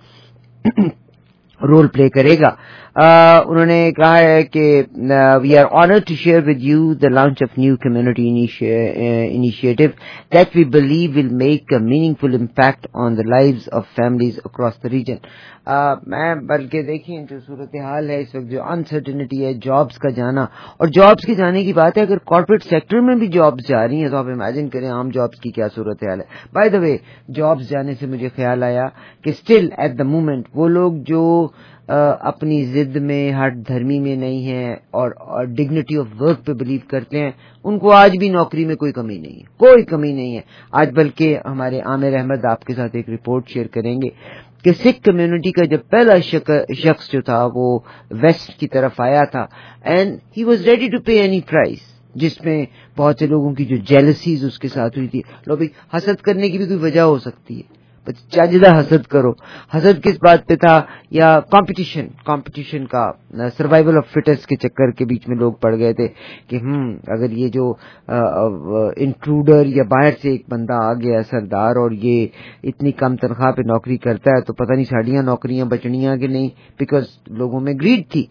रोल प्ले करेगा. उन्होंने कहा है कि we are honoured to share with you the launch of new community initiative that we believe will make a meaningful impact on the lives of families across the region. मैं बल्कि देखिए जो सूरत हाल है इस वक्त, जो अनसर्टेनिटी है, जॉब्स का जाना, और जॉब्स के जाने की बात है, अगर कॉर्पोरेट सेक्टर में भी जॉब्स जा रही हैं तो आप इमेजिन करें आम जॉब्स की क्या सूरत हाल है. बाय द वे, जॉब्स जाने से मुझे ख्याल आया कि स्टिल एट द मोमेंट वो लोग जो अपनी जिद में, हट धर्मी में नहीं है और डिग्निटी ऑफ वर्क पे बिलीव करते हैं, उनको आज भी नौकरी में कोई कमी नहीं है, कोई कमी नहीं है आज. बल्कि हमारे आमिर अहमद आपके साथ एक रिपोर्ट शेयर करेंगे कि सिख कम्युनिटी का जब पहला शख्स जो था वो वेस्ट की तरफ आया था and he was ready to pay any price, जिसमें बहुत से लोगों की जो जेलसीज उसके साथ हुई थी. लो भाई, हसद करने की भी कोई वजह हो सकती है, चाजिदा हसद करो. हसद किस बात पे था? या कंपटीशन का, सर्वाइवल ऑफ फिटेस्ट के चक्कर के बीच में लोग पड़ गए थे कि अगर ये जो इंट्रूडर या बाहर से एक बंदा आ गया सरदार और ये इतनी कम तनख्वाह पे नौकरी करता है तो पता नहीं साड़ियां नौकरियां बचनियां कि नहीं, बिकॉज लोगों में ग्रीड थी.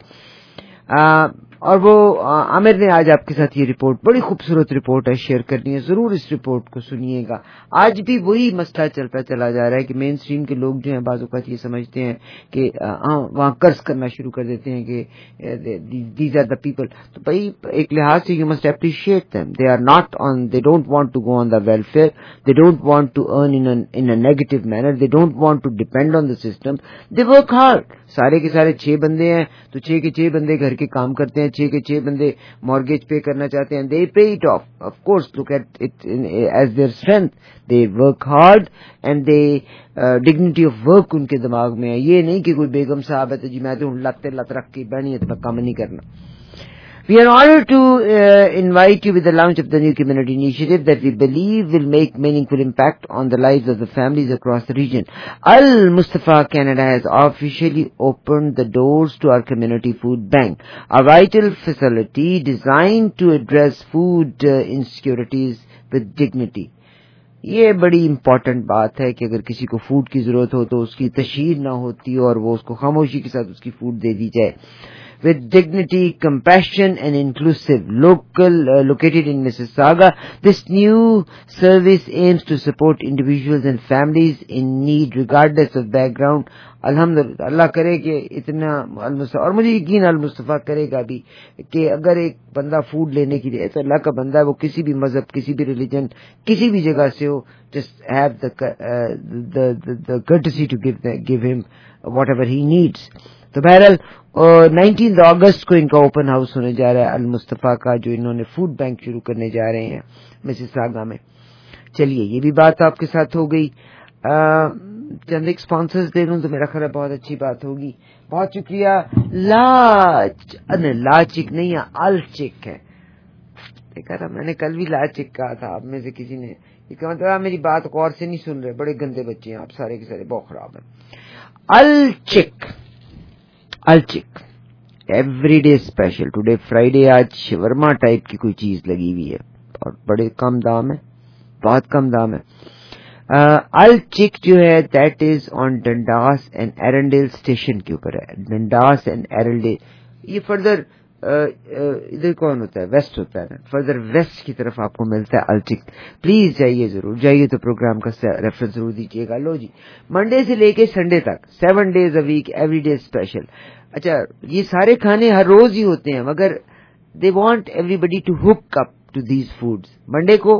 और वो आमिर ने आज आपके साथ ये रिपोर्ट, बड़ी खूबसूरत रिपोर्ट है, शेयर करनी है. जरूर इस रिपोर्ट को सुनिएगा. आज भी वही मसला चलता चला जा रहा है कि मेन स्ट्रीम के लोग जो हैं बाज़ औक़ात ये समझते हैं कि वहाँ कर्ज करना शुरू कर देते हैं कि दीज आर द पीपल. तो भाई एक लिहाज से you must appreciate them. They are not on, they don't want to go on the welfare, they don't want to earn in a negative manner, they don't want to depend on the system, they work hard. सारे के सारे 6 बंदे हैं तो 6 के 6 बंदे घर के काम करते हैं, 6 के 6 बंदे मॉर्गेज पे करना चाहते हैं. They pay it of course, look at it as their strength. They work hard and they dignity of work उनके दिमाग में है. ये नहीं कि कोई बेगम साहब है तो जी मैं तो लत रख के बनी है तो मैं काम नहीं करना. We are honored to invite you with the launch of the new community initiative that we believe will make meaningful impact on the lives of the families across the region. Al Mustafa Canada has officially opened the doors to our community food bank, a vital facility designed to address food insecurities with dignity. ये बड़ी important बात है कि अगर किसी को food की जरूरत हो तो उसकी तशहीर ना होती और वो उसको खामोशी के साथ उसकी फूड दे दी जाए. With dignity, compassion and inclusive. Located in Mississauga, this new service aims to support individuals and families in need regardless of background. अल्हम्दुलिल्लाह, अल्लाह करे कि इतना और मुझे यकीन अल मुस्तफ़ा करेगा भी कि अगर एक बंदा फूड लेने के लिए, तो अल्लाह का बंदा है, वो किसी भी मजहब, किसी भी रिलीजन, किसी भी जगह से हो, just have the courtesy to give him whatever he needs. तो बहरहाल 19 अगस्त को इनका ओपन हाउस होने जा रहा है अल मुस्तफा का, जो इन्होंने फूड बैंक शुरू करने जा रहे हैं मिसिसागा में। चलिए ये भी बात आपके साथ हो गई। चंद एक स्पॉन्सर्स दे दूं तो मेरा ख्याल बहुत अच्छी बात होगी। बहुत शुक्रिया। लाचिक नहीं है, अलचिक है। देखा था मैंने कल भी लाचिक कहा था, आप में से किसी ने, इसका मतलब आप मेरी बात गौर से नहीं सुन रहे, बड़े गंदे बच्चे हैं आप सारे के सारे, बहुत खराब है। अलचिक, अलचिक एवरीडे स्पेशल, टुडे फ्राइडे, आज शवरमा टाइप की कोई चीज लगी हुई है और बड़े कम दाम है, बहुत कम दाम है। अलचिक जो है that is on Dundas and Erindale station के ऊपर है। डंडास एंड एरंडेल, ये फर्दर इधर कौन होता है, वेस्ट होता है ना, फर्दर वेस्ट की तरफ आपको मिलता है अलचिक। प्लीज जाइए, जरूर जाइए, तो प्रोग्राम का रेफरेंस जरूर दीजिएगा। लो जी, मंडे से लेके संडे तक 7 days a week, every day special. अच्छा, ये सारे खाने हर रोज ही होते हैं, मगर they want everybody to hook up to these foods. Monday को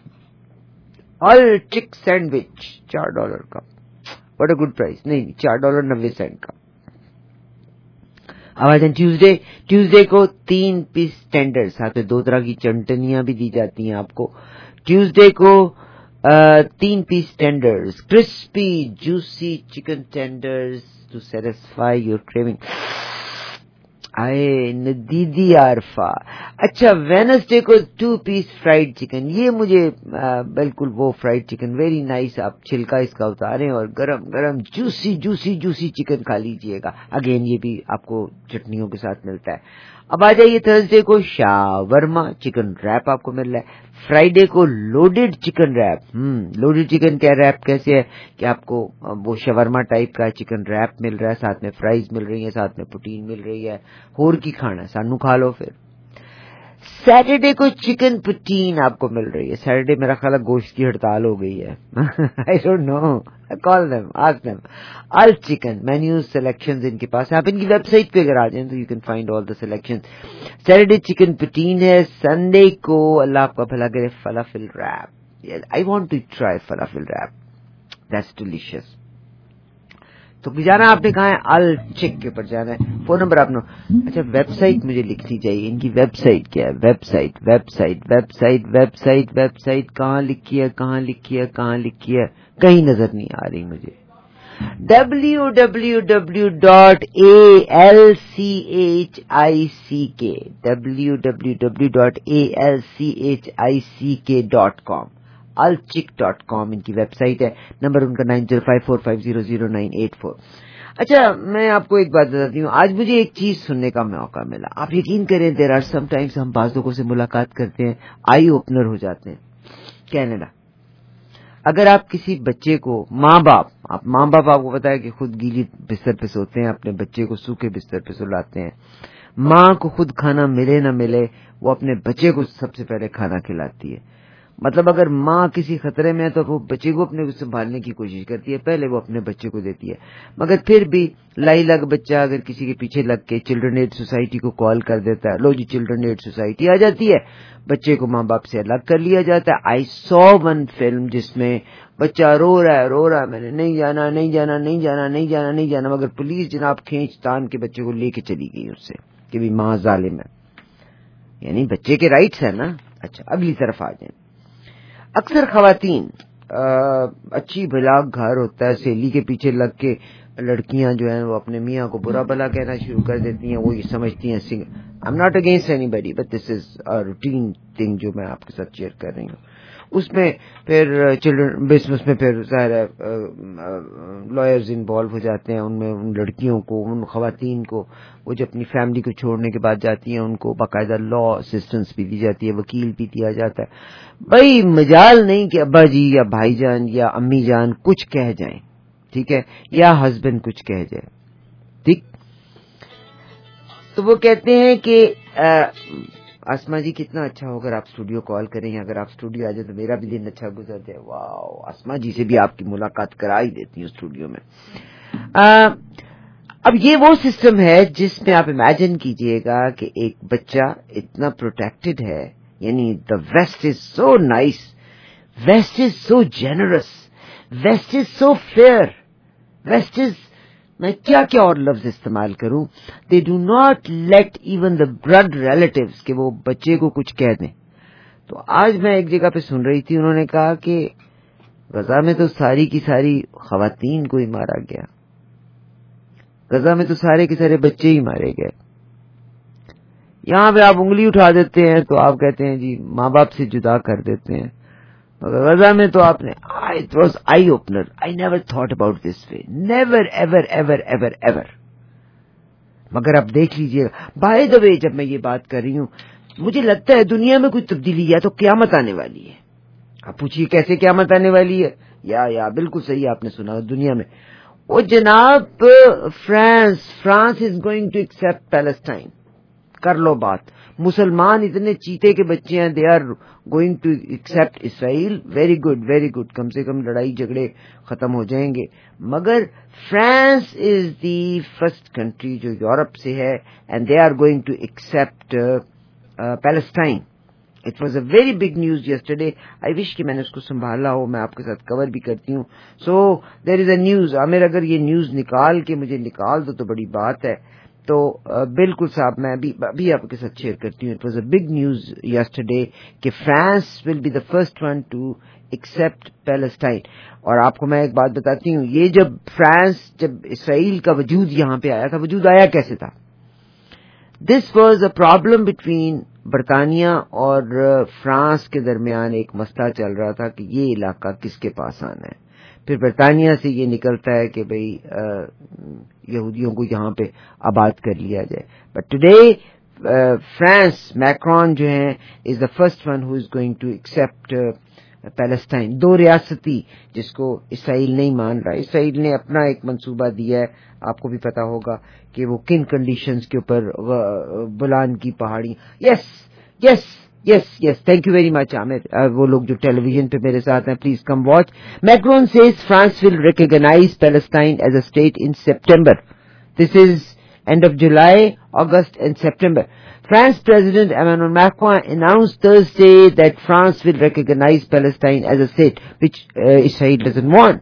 अलचिक सैंडविच $4 का, व्हाट अ गुड प्राइस। नहीं, $4.90 का। अब आज ट्यूसडे को 3 पीस टेंडर, साथ में 2 तरह की चटनियां भी दी जाती हैं आपको। ट्यूसडे को 3 piece tenders, crispy juicy chicken tenders to satisfy your craving. आए नदीदी आरफा। अच्छा, वेनसडे को 2 पीस फ्राइड चिकन, ये मुझे बिल्कुल वो फ्राइड चिकन वेरी नाइस, आप छिलका इसका उतारें और गरम गरम जूसी जूसी जूसी चिकन खा लीजिएगा। अगेन ये भी आपको चटनियों के साथ मिलता है। अब आ जाइए थर्सडे को शावरमा चिकन रैप आपको मिल रहा है। फ्राइडे को loaded chicken wrap. Loaded chicken क्या रैप कैसे है कि आपको वो शवरमा टाइप का चिकन रैप मिल रहा है, साथ में फ्राइज मिल रही है, साथ में प्रोटीन मिल रही है। होर की खाना सानू खा लो। फिर सैटरडे को चिकन प्रोटीन आपको मिल रही है। सैटरडे मेरा ख्याल गोश्त की हड़ताल हो गई है। I don't know, call them, ask them. अल चिकन मेन्यू सिलेक्शंस इनके पास है, आप इनकी वेबसाइट पे अगर आ जाएं तो you can find all the selections. Saturday chicken protein है। संडे को अल्लाह आपका भला करे falafel wrap. I want to try falafel wrap, that's delicious. तो जाना आपने कहा है अल चिक के ऊपर जाना है। फोन नंबर आपने, अच्छा वेबसाइट मुझे लिखनी चाहिए, इनकी वेबसाइट क्या है? Website website website website website कहाँ लिखी है, कहाँ लिखी है, कहाँ लिखी है, कहीं नजर नहीं आ रही मुझे। www.alchick alchick.com इनकी वेबसाइट है। नंबर उनका 9054500984। अच्छा, मैं आपको एक बात बताती हूँ, आज मुझे एक चीज सुनने का मौका मिला। आप यकीन करें, देयर आर समटाइम्स हम बाज़ लोगों से मुलाकात करते हैं, आई ओपनर हो जाते हैं। कनाडा, अगर आप किसी बच्चे को, माँ बाप आपको पता है कि खुद गीली बिस्तर पे सोते हैं, अपने बच्चे को सूखे बिस्तर पे सुलाते हैं। माँ को खुद खाना मिले न मिले, वो अपने बच्चे को सबसे पहले खाना खिलाती है। मतलब अगर माँ किसी खतरे में है तो वो बच्चे को अपने संभालने की कोशिश करती है, पहले वो अपने बच्चे को देती है। मगर फिर भी लाई लग बच्चा अगर किसी के पीछे लग के चिल्ड्रन एड सोसाइटी को कॉल कर देता है, लो जी चिल्ड्रन एड सोसाइटी आ जाती है, बच्चे को माँ बाप से अलग कर लिया जाता है। आई सॉ वन फिल्म जिसमें बच्चा रो रहा है, मैंने नहीं जाना नहीं जाना नहीं जाना नहीं जाना नहीं जाना, मगर पुलिस जनाब खींच तान के बच्चे को लेके चली गई उससे कि भी माँ जालिम है। यानी बच्चे के राइट्स है ना। अच्छा, अगली तरफ आ जाए। अक्सर खवातीन अच्छी भला घर होता है, सहेली के पीछे लग के लड़कियां जो हैं वो अपने मियाँ को बुरा भला कहना शुरू कर देती हैं। वो ये समझती हैं, I am not against anybody but this is a routine thing जो मैं आपके साथ शेयर कर रही हूँ। उसमें फिर चिल्ड्रन बिजनेस में फिर ज़ाहिर है लॉयर्स इन्वॉल्व हो जाते हैं उनमें। उन लड़कियों को, उन खवातीन को, वो जो अपनी फैमिली को छोड़ने के बाद जाती हैं, उनको बाकायदा लॉ असिस्टेंस भी दी जाती है, वकील भी दिया जाता है। भाई मजाल नहीं कि अब्बा जी या भाईजान या अम्मी जान कुछ कह जाएं, ठीक है, या हस्बैंड कुछ कह जाए, ठीक। तो वो कहते हैं कि आसमा जी कितना अच्छा हो अगर आप स्टूडियो कॉल करें, या अगर आप स्टूडियो आ जाए तो मेरा भी दिन अच्छा गुजर जाए। वाह, आसमा जी से भी आपकी मुलाकात करा ही देती हूँ स्टूडियो में। अब ये वो सिस्टम है जिसमें आप इमेजिन कीजिएगा कि एक बच्चा इतना प्रोटेक्टेड है, यानी the west is so nice, west is so generous, west is so fair, west is میں کیا کیا اور لفظ استعمال کروں. They do not let even the blood relatives کہ وہ بچے کو کچھ کہہ دیں. تو آج میں ایک جگہ پہ سن رہی تھی, انہوں نے کہا کہ غزہ میں تو ساری کی ساری خواتین کو ہی مارا گیا, غزہ میں تو سارے کے سارے بچے ہی مارے گئے. یہاں پہ آپ انگلی اٹھا دیتے ہیں تو آپ کہتے ہیں جی ماں باپ سے جدا کر دیتے ہیں, مگر غزہ میں تو آپ نے it was eye opener. I never thought about this way, never ever ever ever ever. مگر اب دیکھ لیجیے, بائی دا وے جب میں یہ بات کر رہی ہوں مجھے لگتا ہے دنیا میں کوئی تبدیلی یا تو قیامت آنے والی ہے. آپ پوچھیے کیسے قیامت آنے والی ہے؟ یا بالکل صحیح آپ نے سنا دنیا میں. وہ جناب France is going to accept Palestine. کر لو بات, مسلمان اتنے چیتے کے بچے ہیں, they are going to accept Israel. Very good very good, کم سے کم لڑائی جھگڑے ختم ہو جائیں گے. مگر France is the first country جو یورپ سے ہے and they are going to accept Palestine. It was a very big news yesterday. I wish کہ میں نے اس کو سنبھالا ہو, میں آپ کے ساتھ کور بھی کرتی ہوں. سو دیر از اے نیوز. عامر اگر یہ نیوز نکال کے مجھے نکال دو تو بڑی بات ہے. تو بالکل صاحب میں ابھی آپ کے ساتھ شیئر کرتی ہوں. It was a big news yesterday کہ France will be the first one to accept Palestine. اور آپ کو میں ایک بات بتاتی ہوں, یہ جب اسرائیل کا وجود یہاں پہ آیا تھا, وجود آیا کیسے تھا؟ This was a problem between برطانیہ اور فرانس کے درمیان. ایک مسئلہ چل رہا تھا کہ یہ علاقہ کس کے پاس آنا ہے. پھر برطانیہ سے یہ نکلتا ہے کہ بھئی یہودیوں کو یہاں پہ آباد کر لیا جائے. بٹ ٹوڈے فرانس, میکرون جو ہیں, is the first one who is going to accept Palestine. دو ریاستی جس کو اسرائیل نہیں مان رہا. اسرائیل نے اپنا ایک منصوبہ دیا ہے, آپ کو بھی پتا ہوگا کہ وہ کن کنڈیشنز کے اوپر بولان کی پہاڑی. Yes yes yes yes, thank you very much Aamir. وہ لوگ جو ٹیلی ویژن پہ میرے ساتھ ہیں please come watch. Macron says France will recognise Palestine as a state in September. This is end of July, August and September. France President Emmanuel Macron announced Thursday that France will recognize Palestine as a state, which Israel doesn't want.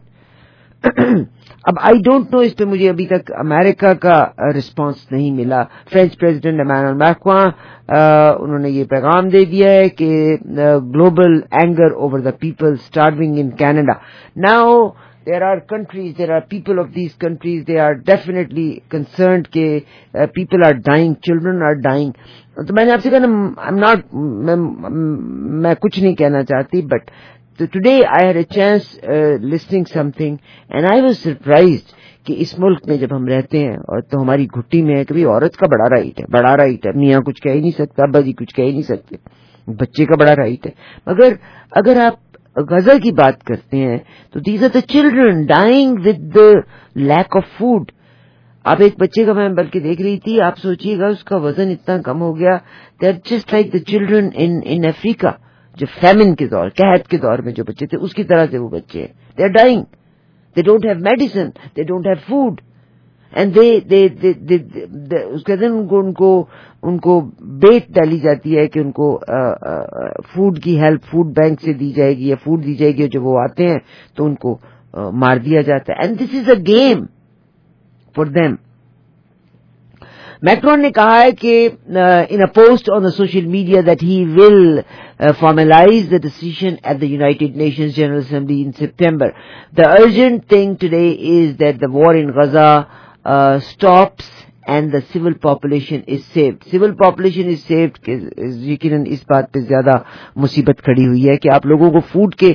اب I don't know, اس پہ مجھے ابھی تک امریکہ کا response نہیں ملا. French president Emmanuel Macron انہوں نے یہ پیغام دے دیا ہے کہ global anger over the people starving in Canada. Now there are countries, there are people of these countries, they are definitely concerned کہ people are dying, children are dying. تو میں نے آپ سے کہا میں کچھ نہیں کہنا چاہتی, but today I had a chance listening something and I was surprised کہ اس ملک میں جب ہم رہتے ہیں اور تو ہماری گھٹی میں ہے کہ عورت کا بڑا رائٹ ہے, میاں کچھ کہہ ہی نہیں سکتا, ابا جی کچھ کہہ ہی نہیں سکتے, بچے کا بڑا رائٹ ہے. مگر اگر آپ غزہ کی بات کرتے ہیں تو these are the children dying with the lack of food. آپ ایک بچے کا, میں بلکہ دیکھ رہی تھی, آپ سوچیے گا اس کا وزن اتنا کم ہو گیا. They are just like the children in Africa, جو فیمن کے دور, قحط کے دور میں جو بچے تھے اس کی طرح سے وہ بچے ہیں. They are dying, they don't have medicine, they don't have food, and اس کے دن ان کو بیٹ ڈالی جاتی ہے کہ ان کو فوڈ کی ہیلپ فوڈ بینک سے دی جائے گی یا فوڈ دی جائے گی, اور جب وہ آتے ہیں تو ان کو مار دیا جاتا ہے. And this is a game for them. Macron نے کہا ہے کہ in a post on the social media that he will formalize the decision at the United Nations General Assembly in September. The urgent thing today is that the war in Gaza stops and the civil population is saved. Civil population is saved کہ یقیناً اس بات پہ زیادہ مصیبت کھڑی ہوئی ہے کہ آپ لوگوں کو فوڈ کے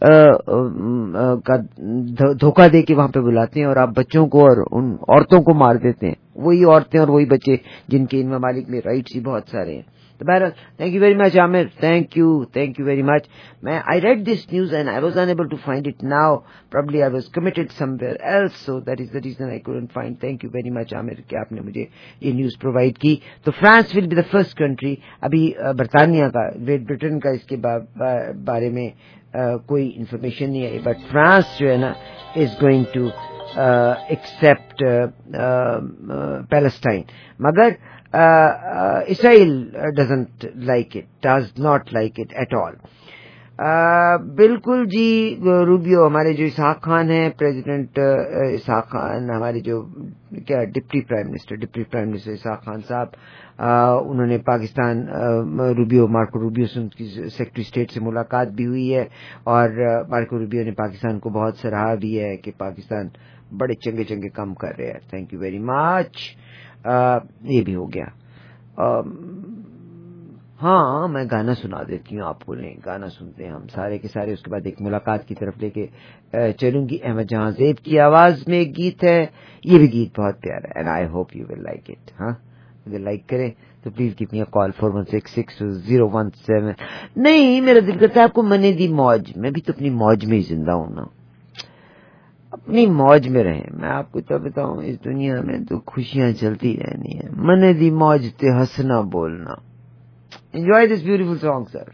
کا دھوکہ دے کے وہاں پہ بلاتے ہیں اور آپ بچوں کو اور ان عورتوں کو مار دیتے ہیں. وہی عورتیں اور وہی بچے جن کے ان ممالک میں رائٹس ہی بہت سارے ہیں. تو بہرحال thank you very much Aamir, thank you very much. I read this news and I was unable to find it now. Probably I was committed somewhere else, so that is the reason I couldn't find. Thank you very much Aamir کہ آپ نے مجھے یہ news provide کی. تو France will be the first country. ابھی برطانیہ کا, گریٹ برٹن کا اس کے بارے میں کوئی انفارمیشن نہیں آئی, بٹ فرانس جو ہے نا is going to accept Palestine. مگر Israel does not like it at all. بالکل جی روبیو. ہمارے جو اسحاق خان ہیں پریزیڈنٹ اسحاق خان, ہمارے جو کیا deputy prime minister Ishaq Khan صاحب, انہوں نے پاکستان روبیو مارکو روبیو سے ان کی سیکرٹری اسٹیٹ سے ملاقات بھی ہوئی ہے, اور مارکو روبیو نے پاکستان کو بہت سراہا بھی ہے کہ پاکستان بڑے چنگے چنگے کام کر رہے ہیں. Thank you very much. یہ بھی ہو گیا. ہاں میں گانا سنا دیتی ہوں آپ کو, نہیں گانا سنتے ہیں ہم سارے کے سارے. اس کے بعد ایک ملاقات کی طرف لے کے چلوں گی. احمد جہاں زیب کی آواز میں ایک گیت ہے, یہ بھی گیت بہت پیارا ہے, and I hope you will like it. ہاں اگر لائک کریں تو پلیز گیو می اے کال 41662017. نہیں میرا دل کرتا ہے آپ کو منے دی موج, میں بھی تو اپنی موج میں ہی زندہ ہوں نا, اپنی موج میں رہیں. میں آپ کو تو بتاؤں اس دنیا میں تو خوشیاں چلتی رہنی ہیں. منے دی موج تے ہنسنا بولنا. Enjoy this beautiful song, sir.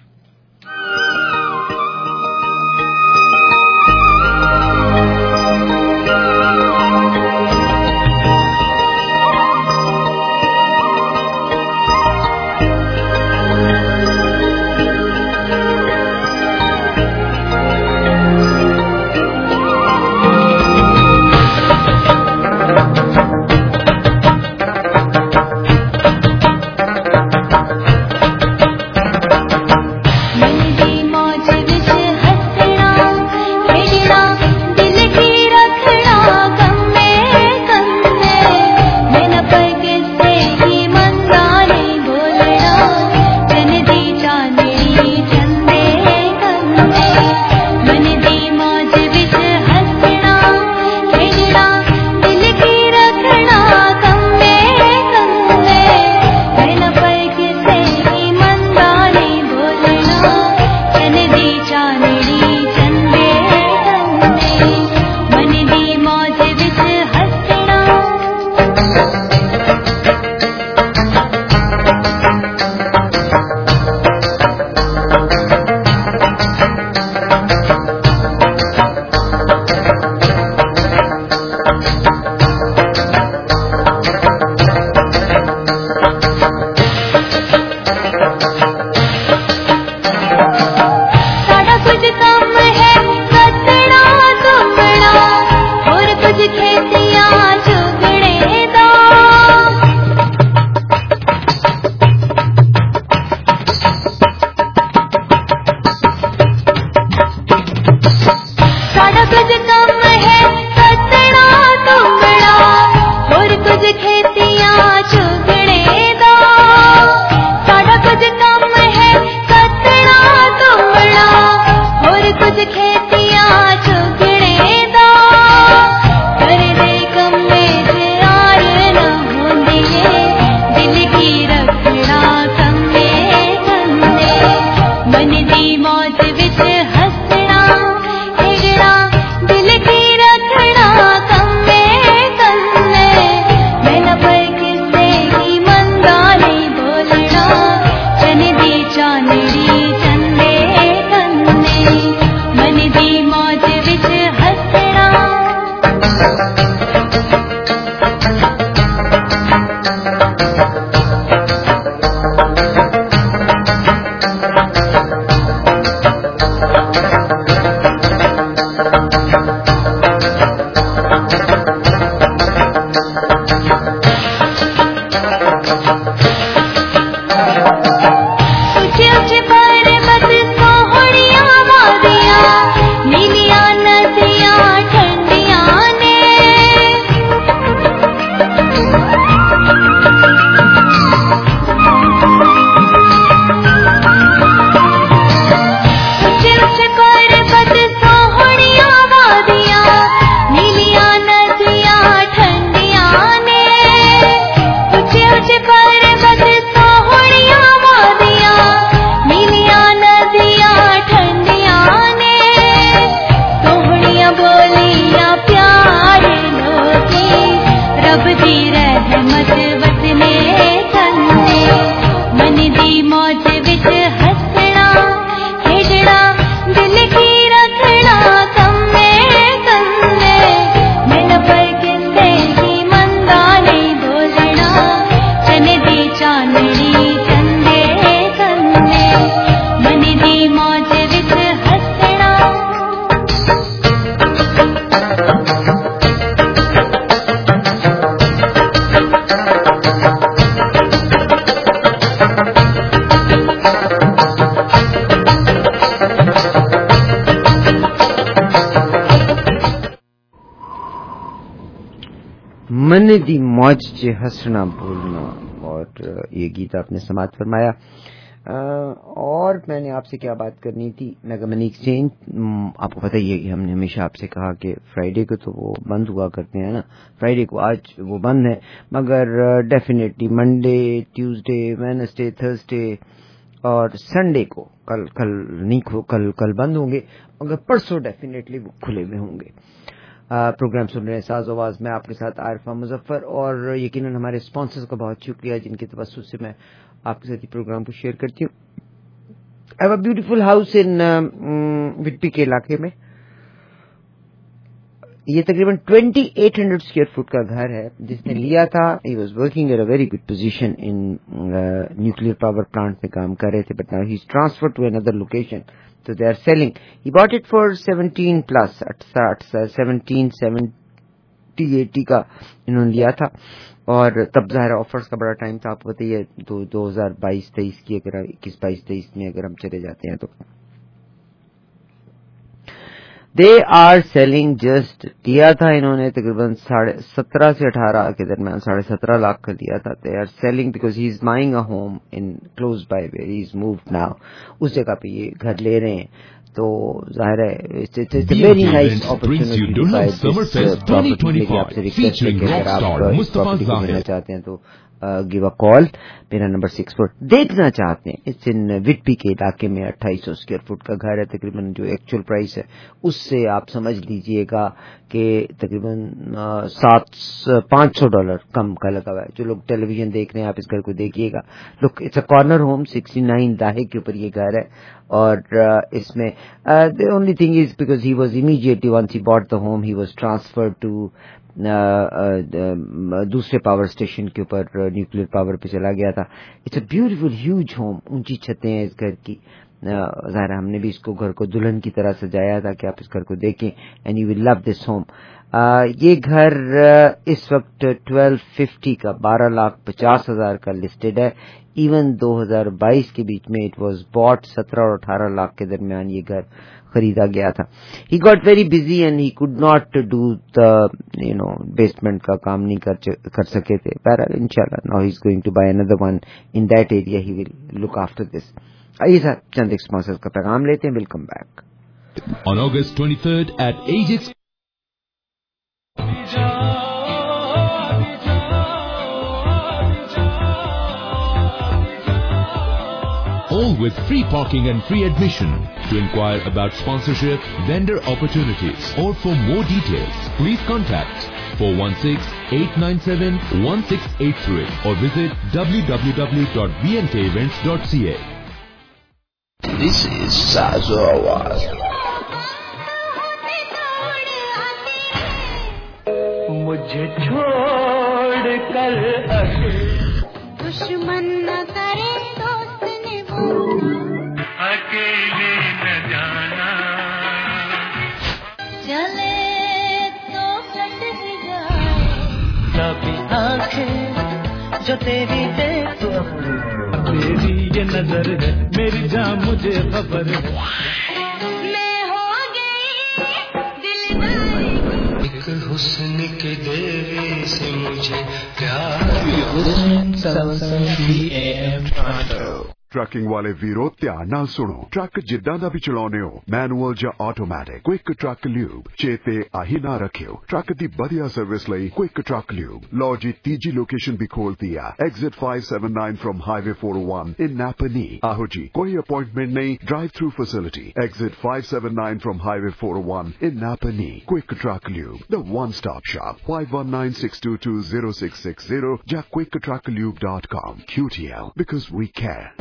पर जिन्ने दी मौज च हंसना बोलना, और ये गीत आपने समाप्त फरमाया। और मैंने आपसे क्या बात करनी थी, मेगा मनी एक्सचेंज। आपको पता ही है कि हमने हमेशा आपसे कहा कि फ्राइडे को तो वो बंद हुआ करते हैं ना, फ्राइडे को आज वो बंद है, मगर definitely Monday, Tuesday, Wednesday, Thursday और संडे को कल बंद होंगे, मगर परसों डेफिनेटली वो खुले हुए होंगे। प्रोग्राम सुन रहे हैं साज आवाज में, आपके साथ आरिफा मुजफ्फर, और यकीनन हमारे स्पॉन्सर्स का बहुत शुक्रिया जिनके तवज्जुह से मैं आपके साथ ये प्रोग्राम को शेयर करती हूँ। I have a beautiful house in Whitby के इलाके में। ये तकरीबन 2800 स्क्वायर फुट का घर है जिसने लिया था। He was working at a very good position in nuclear power plant में काम कर रहे थे, but now he is transferred to another location, so they are selling. He bought it for 17 plus, 1770-80 का इन्होंने लिया था, और तब ज़ाहिर ऑफर्स का बड़ा टाइम था। आपको बताइए 2022-23 की, अगर 21-22-23 में अगर हम चले जाते हैं तो दे आर सेलिंग जस्ट, लिया था इन्होंने तकरीबन 17.5 से 18 के दरमियान, 17.5 लाख का लिया था। They are selling because he is buying a home in close by where he is moved now, उस जगह पे ये घर ले रहे हैं। तो जाहिर है it's very nice opportunity to buy this property. आपसे रिक्वेस्ट है कि अगर आप प्रॉपर्टी को लेना चाहते हैं तो गिव अ कॉल। मेरा नंबर 64 देखना चाहते हैं। इट्स इन विटपी के इलाके में 2800 स्क्वायर फुट का घर है। तकरीबन जो एक्चुअल प्राइस है उससे आप समझ लीजिएगा कि तकरीबन $500 कम का लगा हुआ है। जो लोग टेलीविजन देख रहे हैं आप इस घर को देखिएगा। Look, it's a corner home, 69 दाहे के ऊपर ये घर है, और इसमें the only thing is because he was immediately once he bought the home he was transferred to दूसरे पावर स्टेशन के ऊपर, न्यूक्लियर पावर पे चला गया था। It's a beautiful huge home, ऊंची छतें हैं इस घर की। ज़ाहिर हमने भी इसको घर को दुल्हन की तरह सजाया था कि आप इस घर को देखें, and you will love this home. ये घर इस वक्त 1250 का 12,50,000 का लिस्टेड है। इवन 2022 के बीच में इट वाज बॉट 17 और 18 लाख के दरमियान ये घर खरीदा गया था। He got very busy and he could not do the basement का काम नहीं कर सके थे। पर इंशाल्लाह now he is going to buy another one in that area, he will look after this. आइए सर चंद स्पॉन्सर्स का पैगाम लेते हैं। Welcome back. On August 23rd at Ajax all with free parking and free admission. To inquire about sponsorship, vendor opportunities, or for more details, please contact 416-897-1683 or visit www.bnkevents.ca. This is Sazawaz. मुझे छोड़ कर दुश्मन न करे दोस्त ने वो, अकेले न जाना, चले तो कट भी जाए। कभी आंखें जो तेरी देख, तेरी ये नजर है मेरी जान, मुझे खबर है मैं हो गई दिलदारी। एक हुस्न के देवी से मुझे प्यार। ट्रकिंग वाले वीरो ध्यान नाल सुनो। ट्रक जिद्दां दा भी चलाउने हो, मैनुअल या ऑटोमैटिक, क्विक ट्रक ल्यूब चेते आही ना रखियो। ट्रक दी बढ़िया सर्विस लई क्विक ट्रक ल्यूब। लो जी तीजी लोकेशन भी खोल दिया, exit 579 from highway 401 in Napanee. आहो जी कोई अपॉइंटमेंट नहीं, drive through facility, exit 579 from highway 401 in Napanee. Quick truck lube, the one stop shop, 5196220660 या quicktrucklube.com. QTL because we care.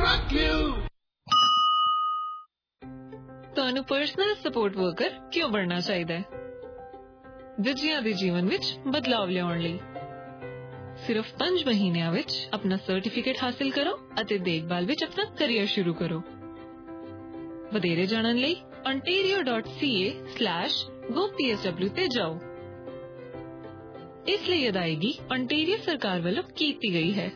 ਤੁਹਾਨੂੰ ਪਰਸਨਲ ਸਪੋਰਟ ਵਰਕਰ ਕਿਉਂ ਬਣਨਾ ਚਾਹੀਦਾ ਹੈ? ਦਿੱਜੀਆਂ ਦੇ ਜੀਵਨ ਵਿੱਚ ਬਦਲਾਵ ਲਿਆਉਣ ਲਈ ਸਿਰਫ 5 ਮਹੀਨਿਆਂ ਵਿੱਚ ਆਪਣਾ ਸਰਟੀਫਿਕੇਟ ਹਾਸਲ ਕਰੋ ਅਤੇ ਦੇਖਭਾਲ ਵਿੱਚ ਆਪਣਾ ਕੈਰੀਅਰ ਸ਼ੁਰੂ ਕਰੋ। ਵਧੇਰੇ ਜਾਣਨ ਲਈ ontario.ca/gopsw ਤੇ ਜਾਓ। ਇਸ ਲਈ ਅਦਾਇਗੀ ontario ਸਰਕਾਰ ਵੱਲੋਂ ਕੀਤੀ ਗਈ ਹੈ।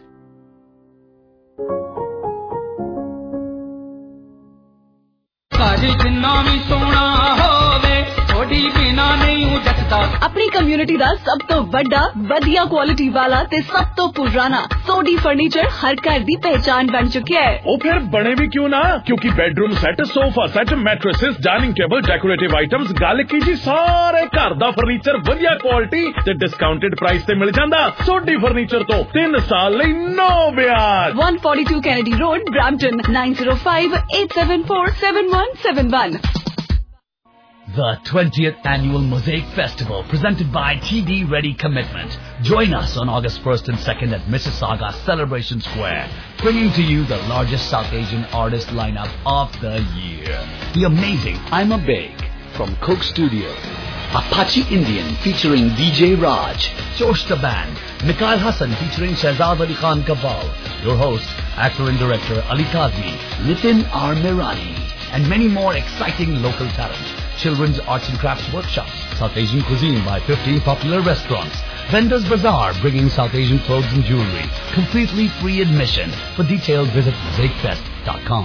ਜਿੰਨਾ ਵੀ ਸੋਹਣਾ ਹੋਵੇ ਥੋੜੀ ਬਿਨਾ ਨਹੀਂ ਜੱਟ अपनी कम्युनिटी ਦਾ ਸਭ ਤੋਂ ਵੱਡਾ ਵਧੀਆ ਕੁਆਲਿਟੀ ਵਾਲਾ ਤੇ ਸਭ ਤੋਂ ਪੁਰਾਣਾ ਸੋਢੀ ਫਰਨੀਚਰ ਹਰ ਘਰ ਦੀ ਪਹਿਚਾਨ ਬਣ ਚੁੱਕਿਆ ਹੈ। ਉਹ ਫਿਰ ਬਣੇ ਵੀ ਕਿਉਂ ਨਾ, ਕਿਉਂਕਿ bedroom set, sofa set, mattresses, dining table, decorative items, ਗੱਲ ਕੀ ਜੀ ਸਾਰੇ ਘਰ ਦਾ ਫਰਨੀਚਰ ਵਧੀਆ ਕੁਆਲਿਟੀ ਤੇ ਡਿਸਕਾਊਂਟਡ ਪ੍ਰਾਈਸ ਤੇ ਮਿਲ ਜਾਂਦਾ। ਸੋਢੀ ਫਰਨੀਚਰ ਤੋਂ 3 ਸਾਲ ਲਈ no ਵਿਆਜ। 142 Kennedy Road, Brampton, 9058747171. The 20th Annual Mosaic Festival, presented by TD Ready Commitment. Join us on August 1st and 2nd at Mississauga Celebration Square, bringing to you the largest South Asian artist lineup of the year. The amazing I'm a Big from Coke Studio, Apache Indian featuring DJ Raj, Josh the Band, Mikhail Hassan featuring Shahzad Ali Khan Kabal, your host, actor and director Ali Kazmi, Nitin R. Mirani, and many more exciting local talent. Children's arts and crafts workshops, South Asian cuisine by 15 popular restaurants, Vendors Bazaar bringing South Asian clothes and jewelry, completely free admission. For details visit mosaicfest.com.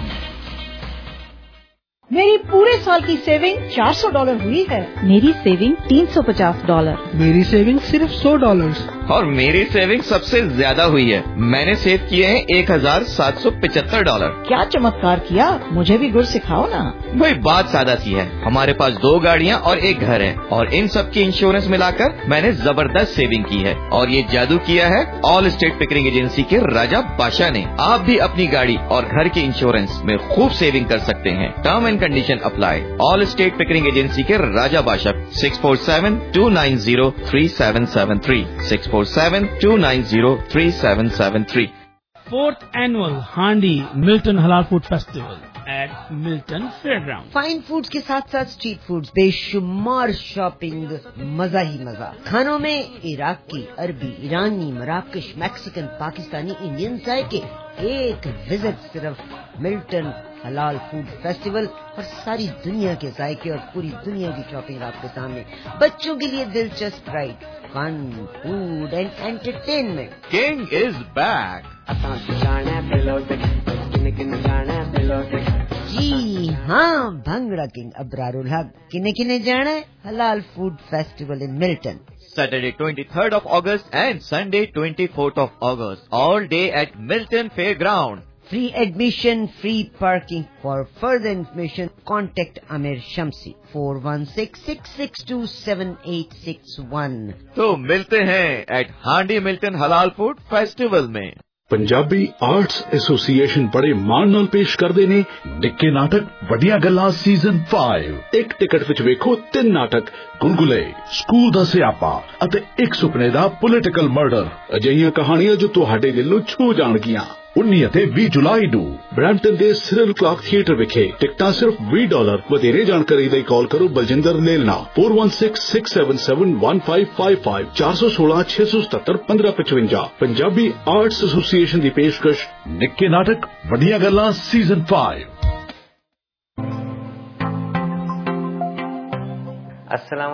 मेरी पूरे साल की saving $400 हुई है। मेरी saving $350। मेरी saving सिर्फ $100। और मेरी सेविंग सबसे ज्यादा हुई है, मैंने सेव किए हैं $1,775। क्या चमत्कार किया, मुझे भी गुर सिखाओ ना। भाई बात सादा सी है, हमारे पास 2 गाड़ियाँ और 1 घर है, और इन सब की इंश्योरेंस मिलाकर मैंने जबरदस्त सेविंग की है। और ये जादू किया है ऑल स्टेट पिकरिंग एजेंसी के राजा बादशाह ने। आप भी अपनी गाड़ी और घर के इंश्योरेंस में खूब सेविंग कर सकते हैं। Term and condition apply. All state Pickering agency के राजा बादशाह 647-290-3773 647-290-3773। 4th Annual Handi Milton Halal Food Festival at Milton Fairground. Fine foods के साथ साथ स्ट्रीट फूड्स, बेशुमार शॉपिंग, मजा ही मजा। खानों में इराकी, अरबी, ईरानी, मराकश, मैक्सिकन, पाकिस्तानी, इंडियन जायके। एक विजिट सिर्फ मिल्टन हलाल फूड फेस्टिवल और सारी दुनिया के जायके और पूरी दुनिया की शॉपिंग आपके सामने। बच्चों के लिए दिलचस्प ride, fun, food and entertainment. King is back. जी हाँ, भंगड़ा किंग अबरारुल हक। किने किने जाना है? हलाल food festival in Milton, Saturday 23rd of August and Sunday 24th of August. All day at Milton Fairground. Free admission, free parking. For further information, contact Amir Shamsi 4166627861. तो मिलते हैं at Handi Milton Halal Food Festival में। Punjabi arts association बड़े ਮਾਣ ਨਾਲ ਪੇਸ਼ ਕਰਦੇ ਨੇ ਨਿੱਕੇ ਨਾਟਕ ਵੱਡੀਆਂ ਗੱਲਾਂ ਸੀਜ਼ਨ 5। ਇੱਕ ਟਿਕਟ ਵਿੱਚ ਵੇਖੋ 3 ਨਾਟਕ, ਗੁਲਗੁਲੇ, ਸਕੂਲ ਦਾ ਸਿਆਪਾ ਅਤੇ ਇੱਕ ਸੁਪਨੇ ਦਾ ਪੋਲੀਟੀਕਲ ਮਰਡਰ। ਅਜਿਹੀਆਂ ਕਹਾਣੀਆਂ ਜੋ ਤੁਹਾਡੇ ਦਿਲ ਨੂੰ ਛੂ ਜਾਣਗੀਆਂ। 19 ਅਤੇ 20 ਜੁਲਾਈ ਨੂੰ ਬ੍ਰੈਂਪਟਨ ਦੇ ਸਿਰਲ ਕਲਾਰਕ ਥੀਏਟਰ ਵਿਖੇ। ਟਿਕਟਾਂ ਸਿਰਫ $20। ਵਧੇਰੇ ਜਾਣਕਾਰੀ ਲਈ ਕਾਲ ਕਰੋ ਬਲਜਿੰਦਰ ਲੇਲਨਾ 4166771555 416-677-1555। ਪੰਜਾਬੀ ਆਰਟਸ ਐਸੋਸੀਏਸ਼ਨ ਦੀ ਪੇਸ਼ਕਸ਼ ਨਿੱਕੇ ਨਾਟਕ ਵੱਡੀਆਂ ਗੱਲਾਂ ਸੀਜ਼ਨ 5। अस्सलाम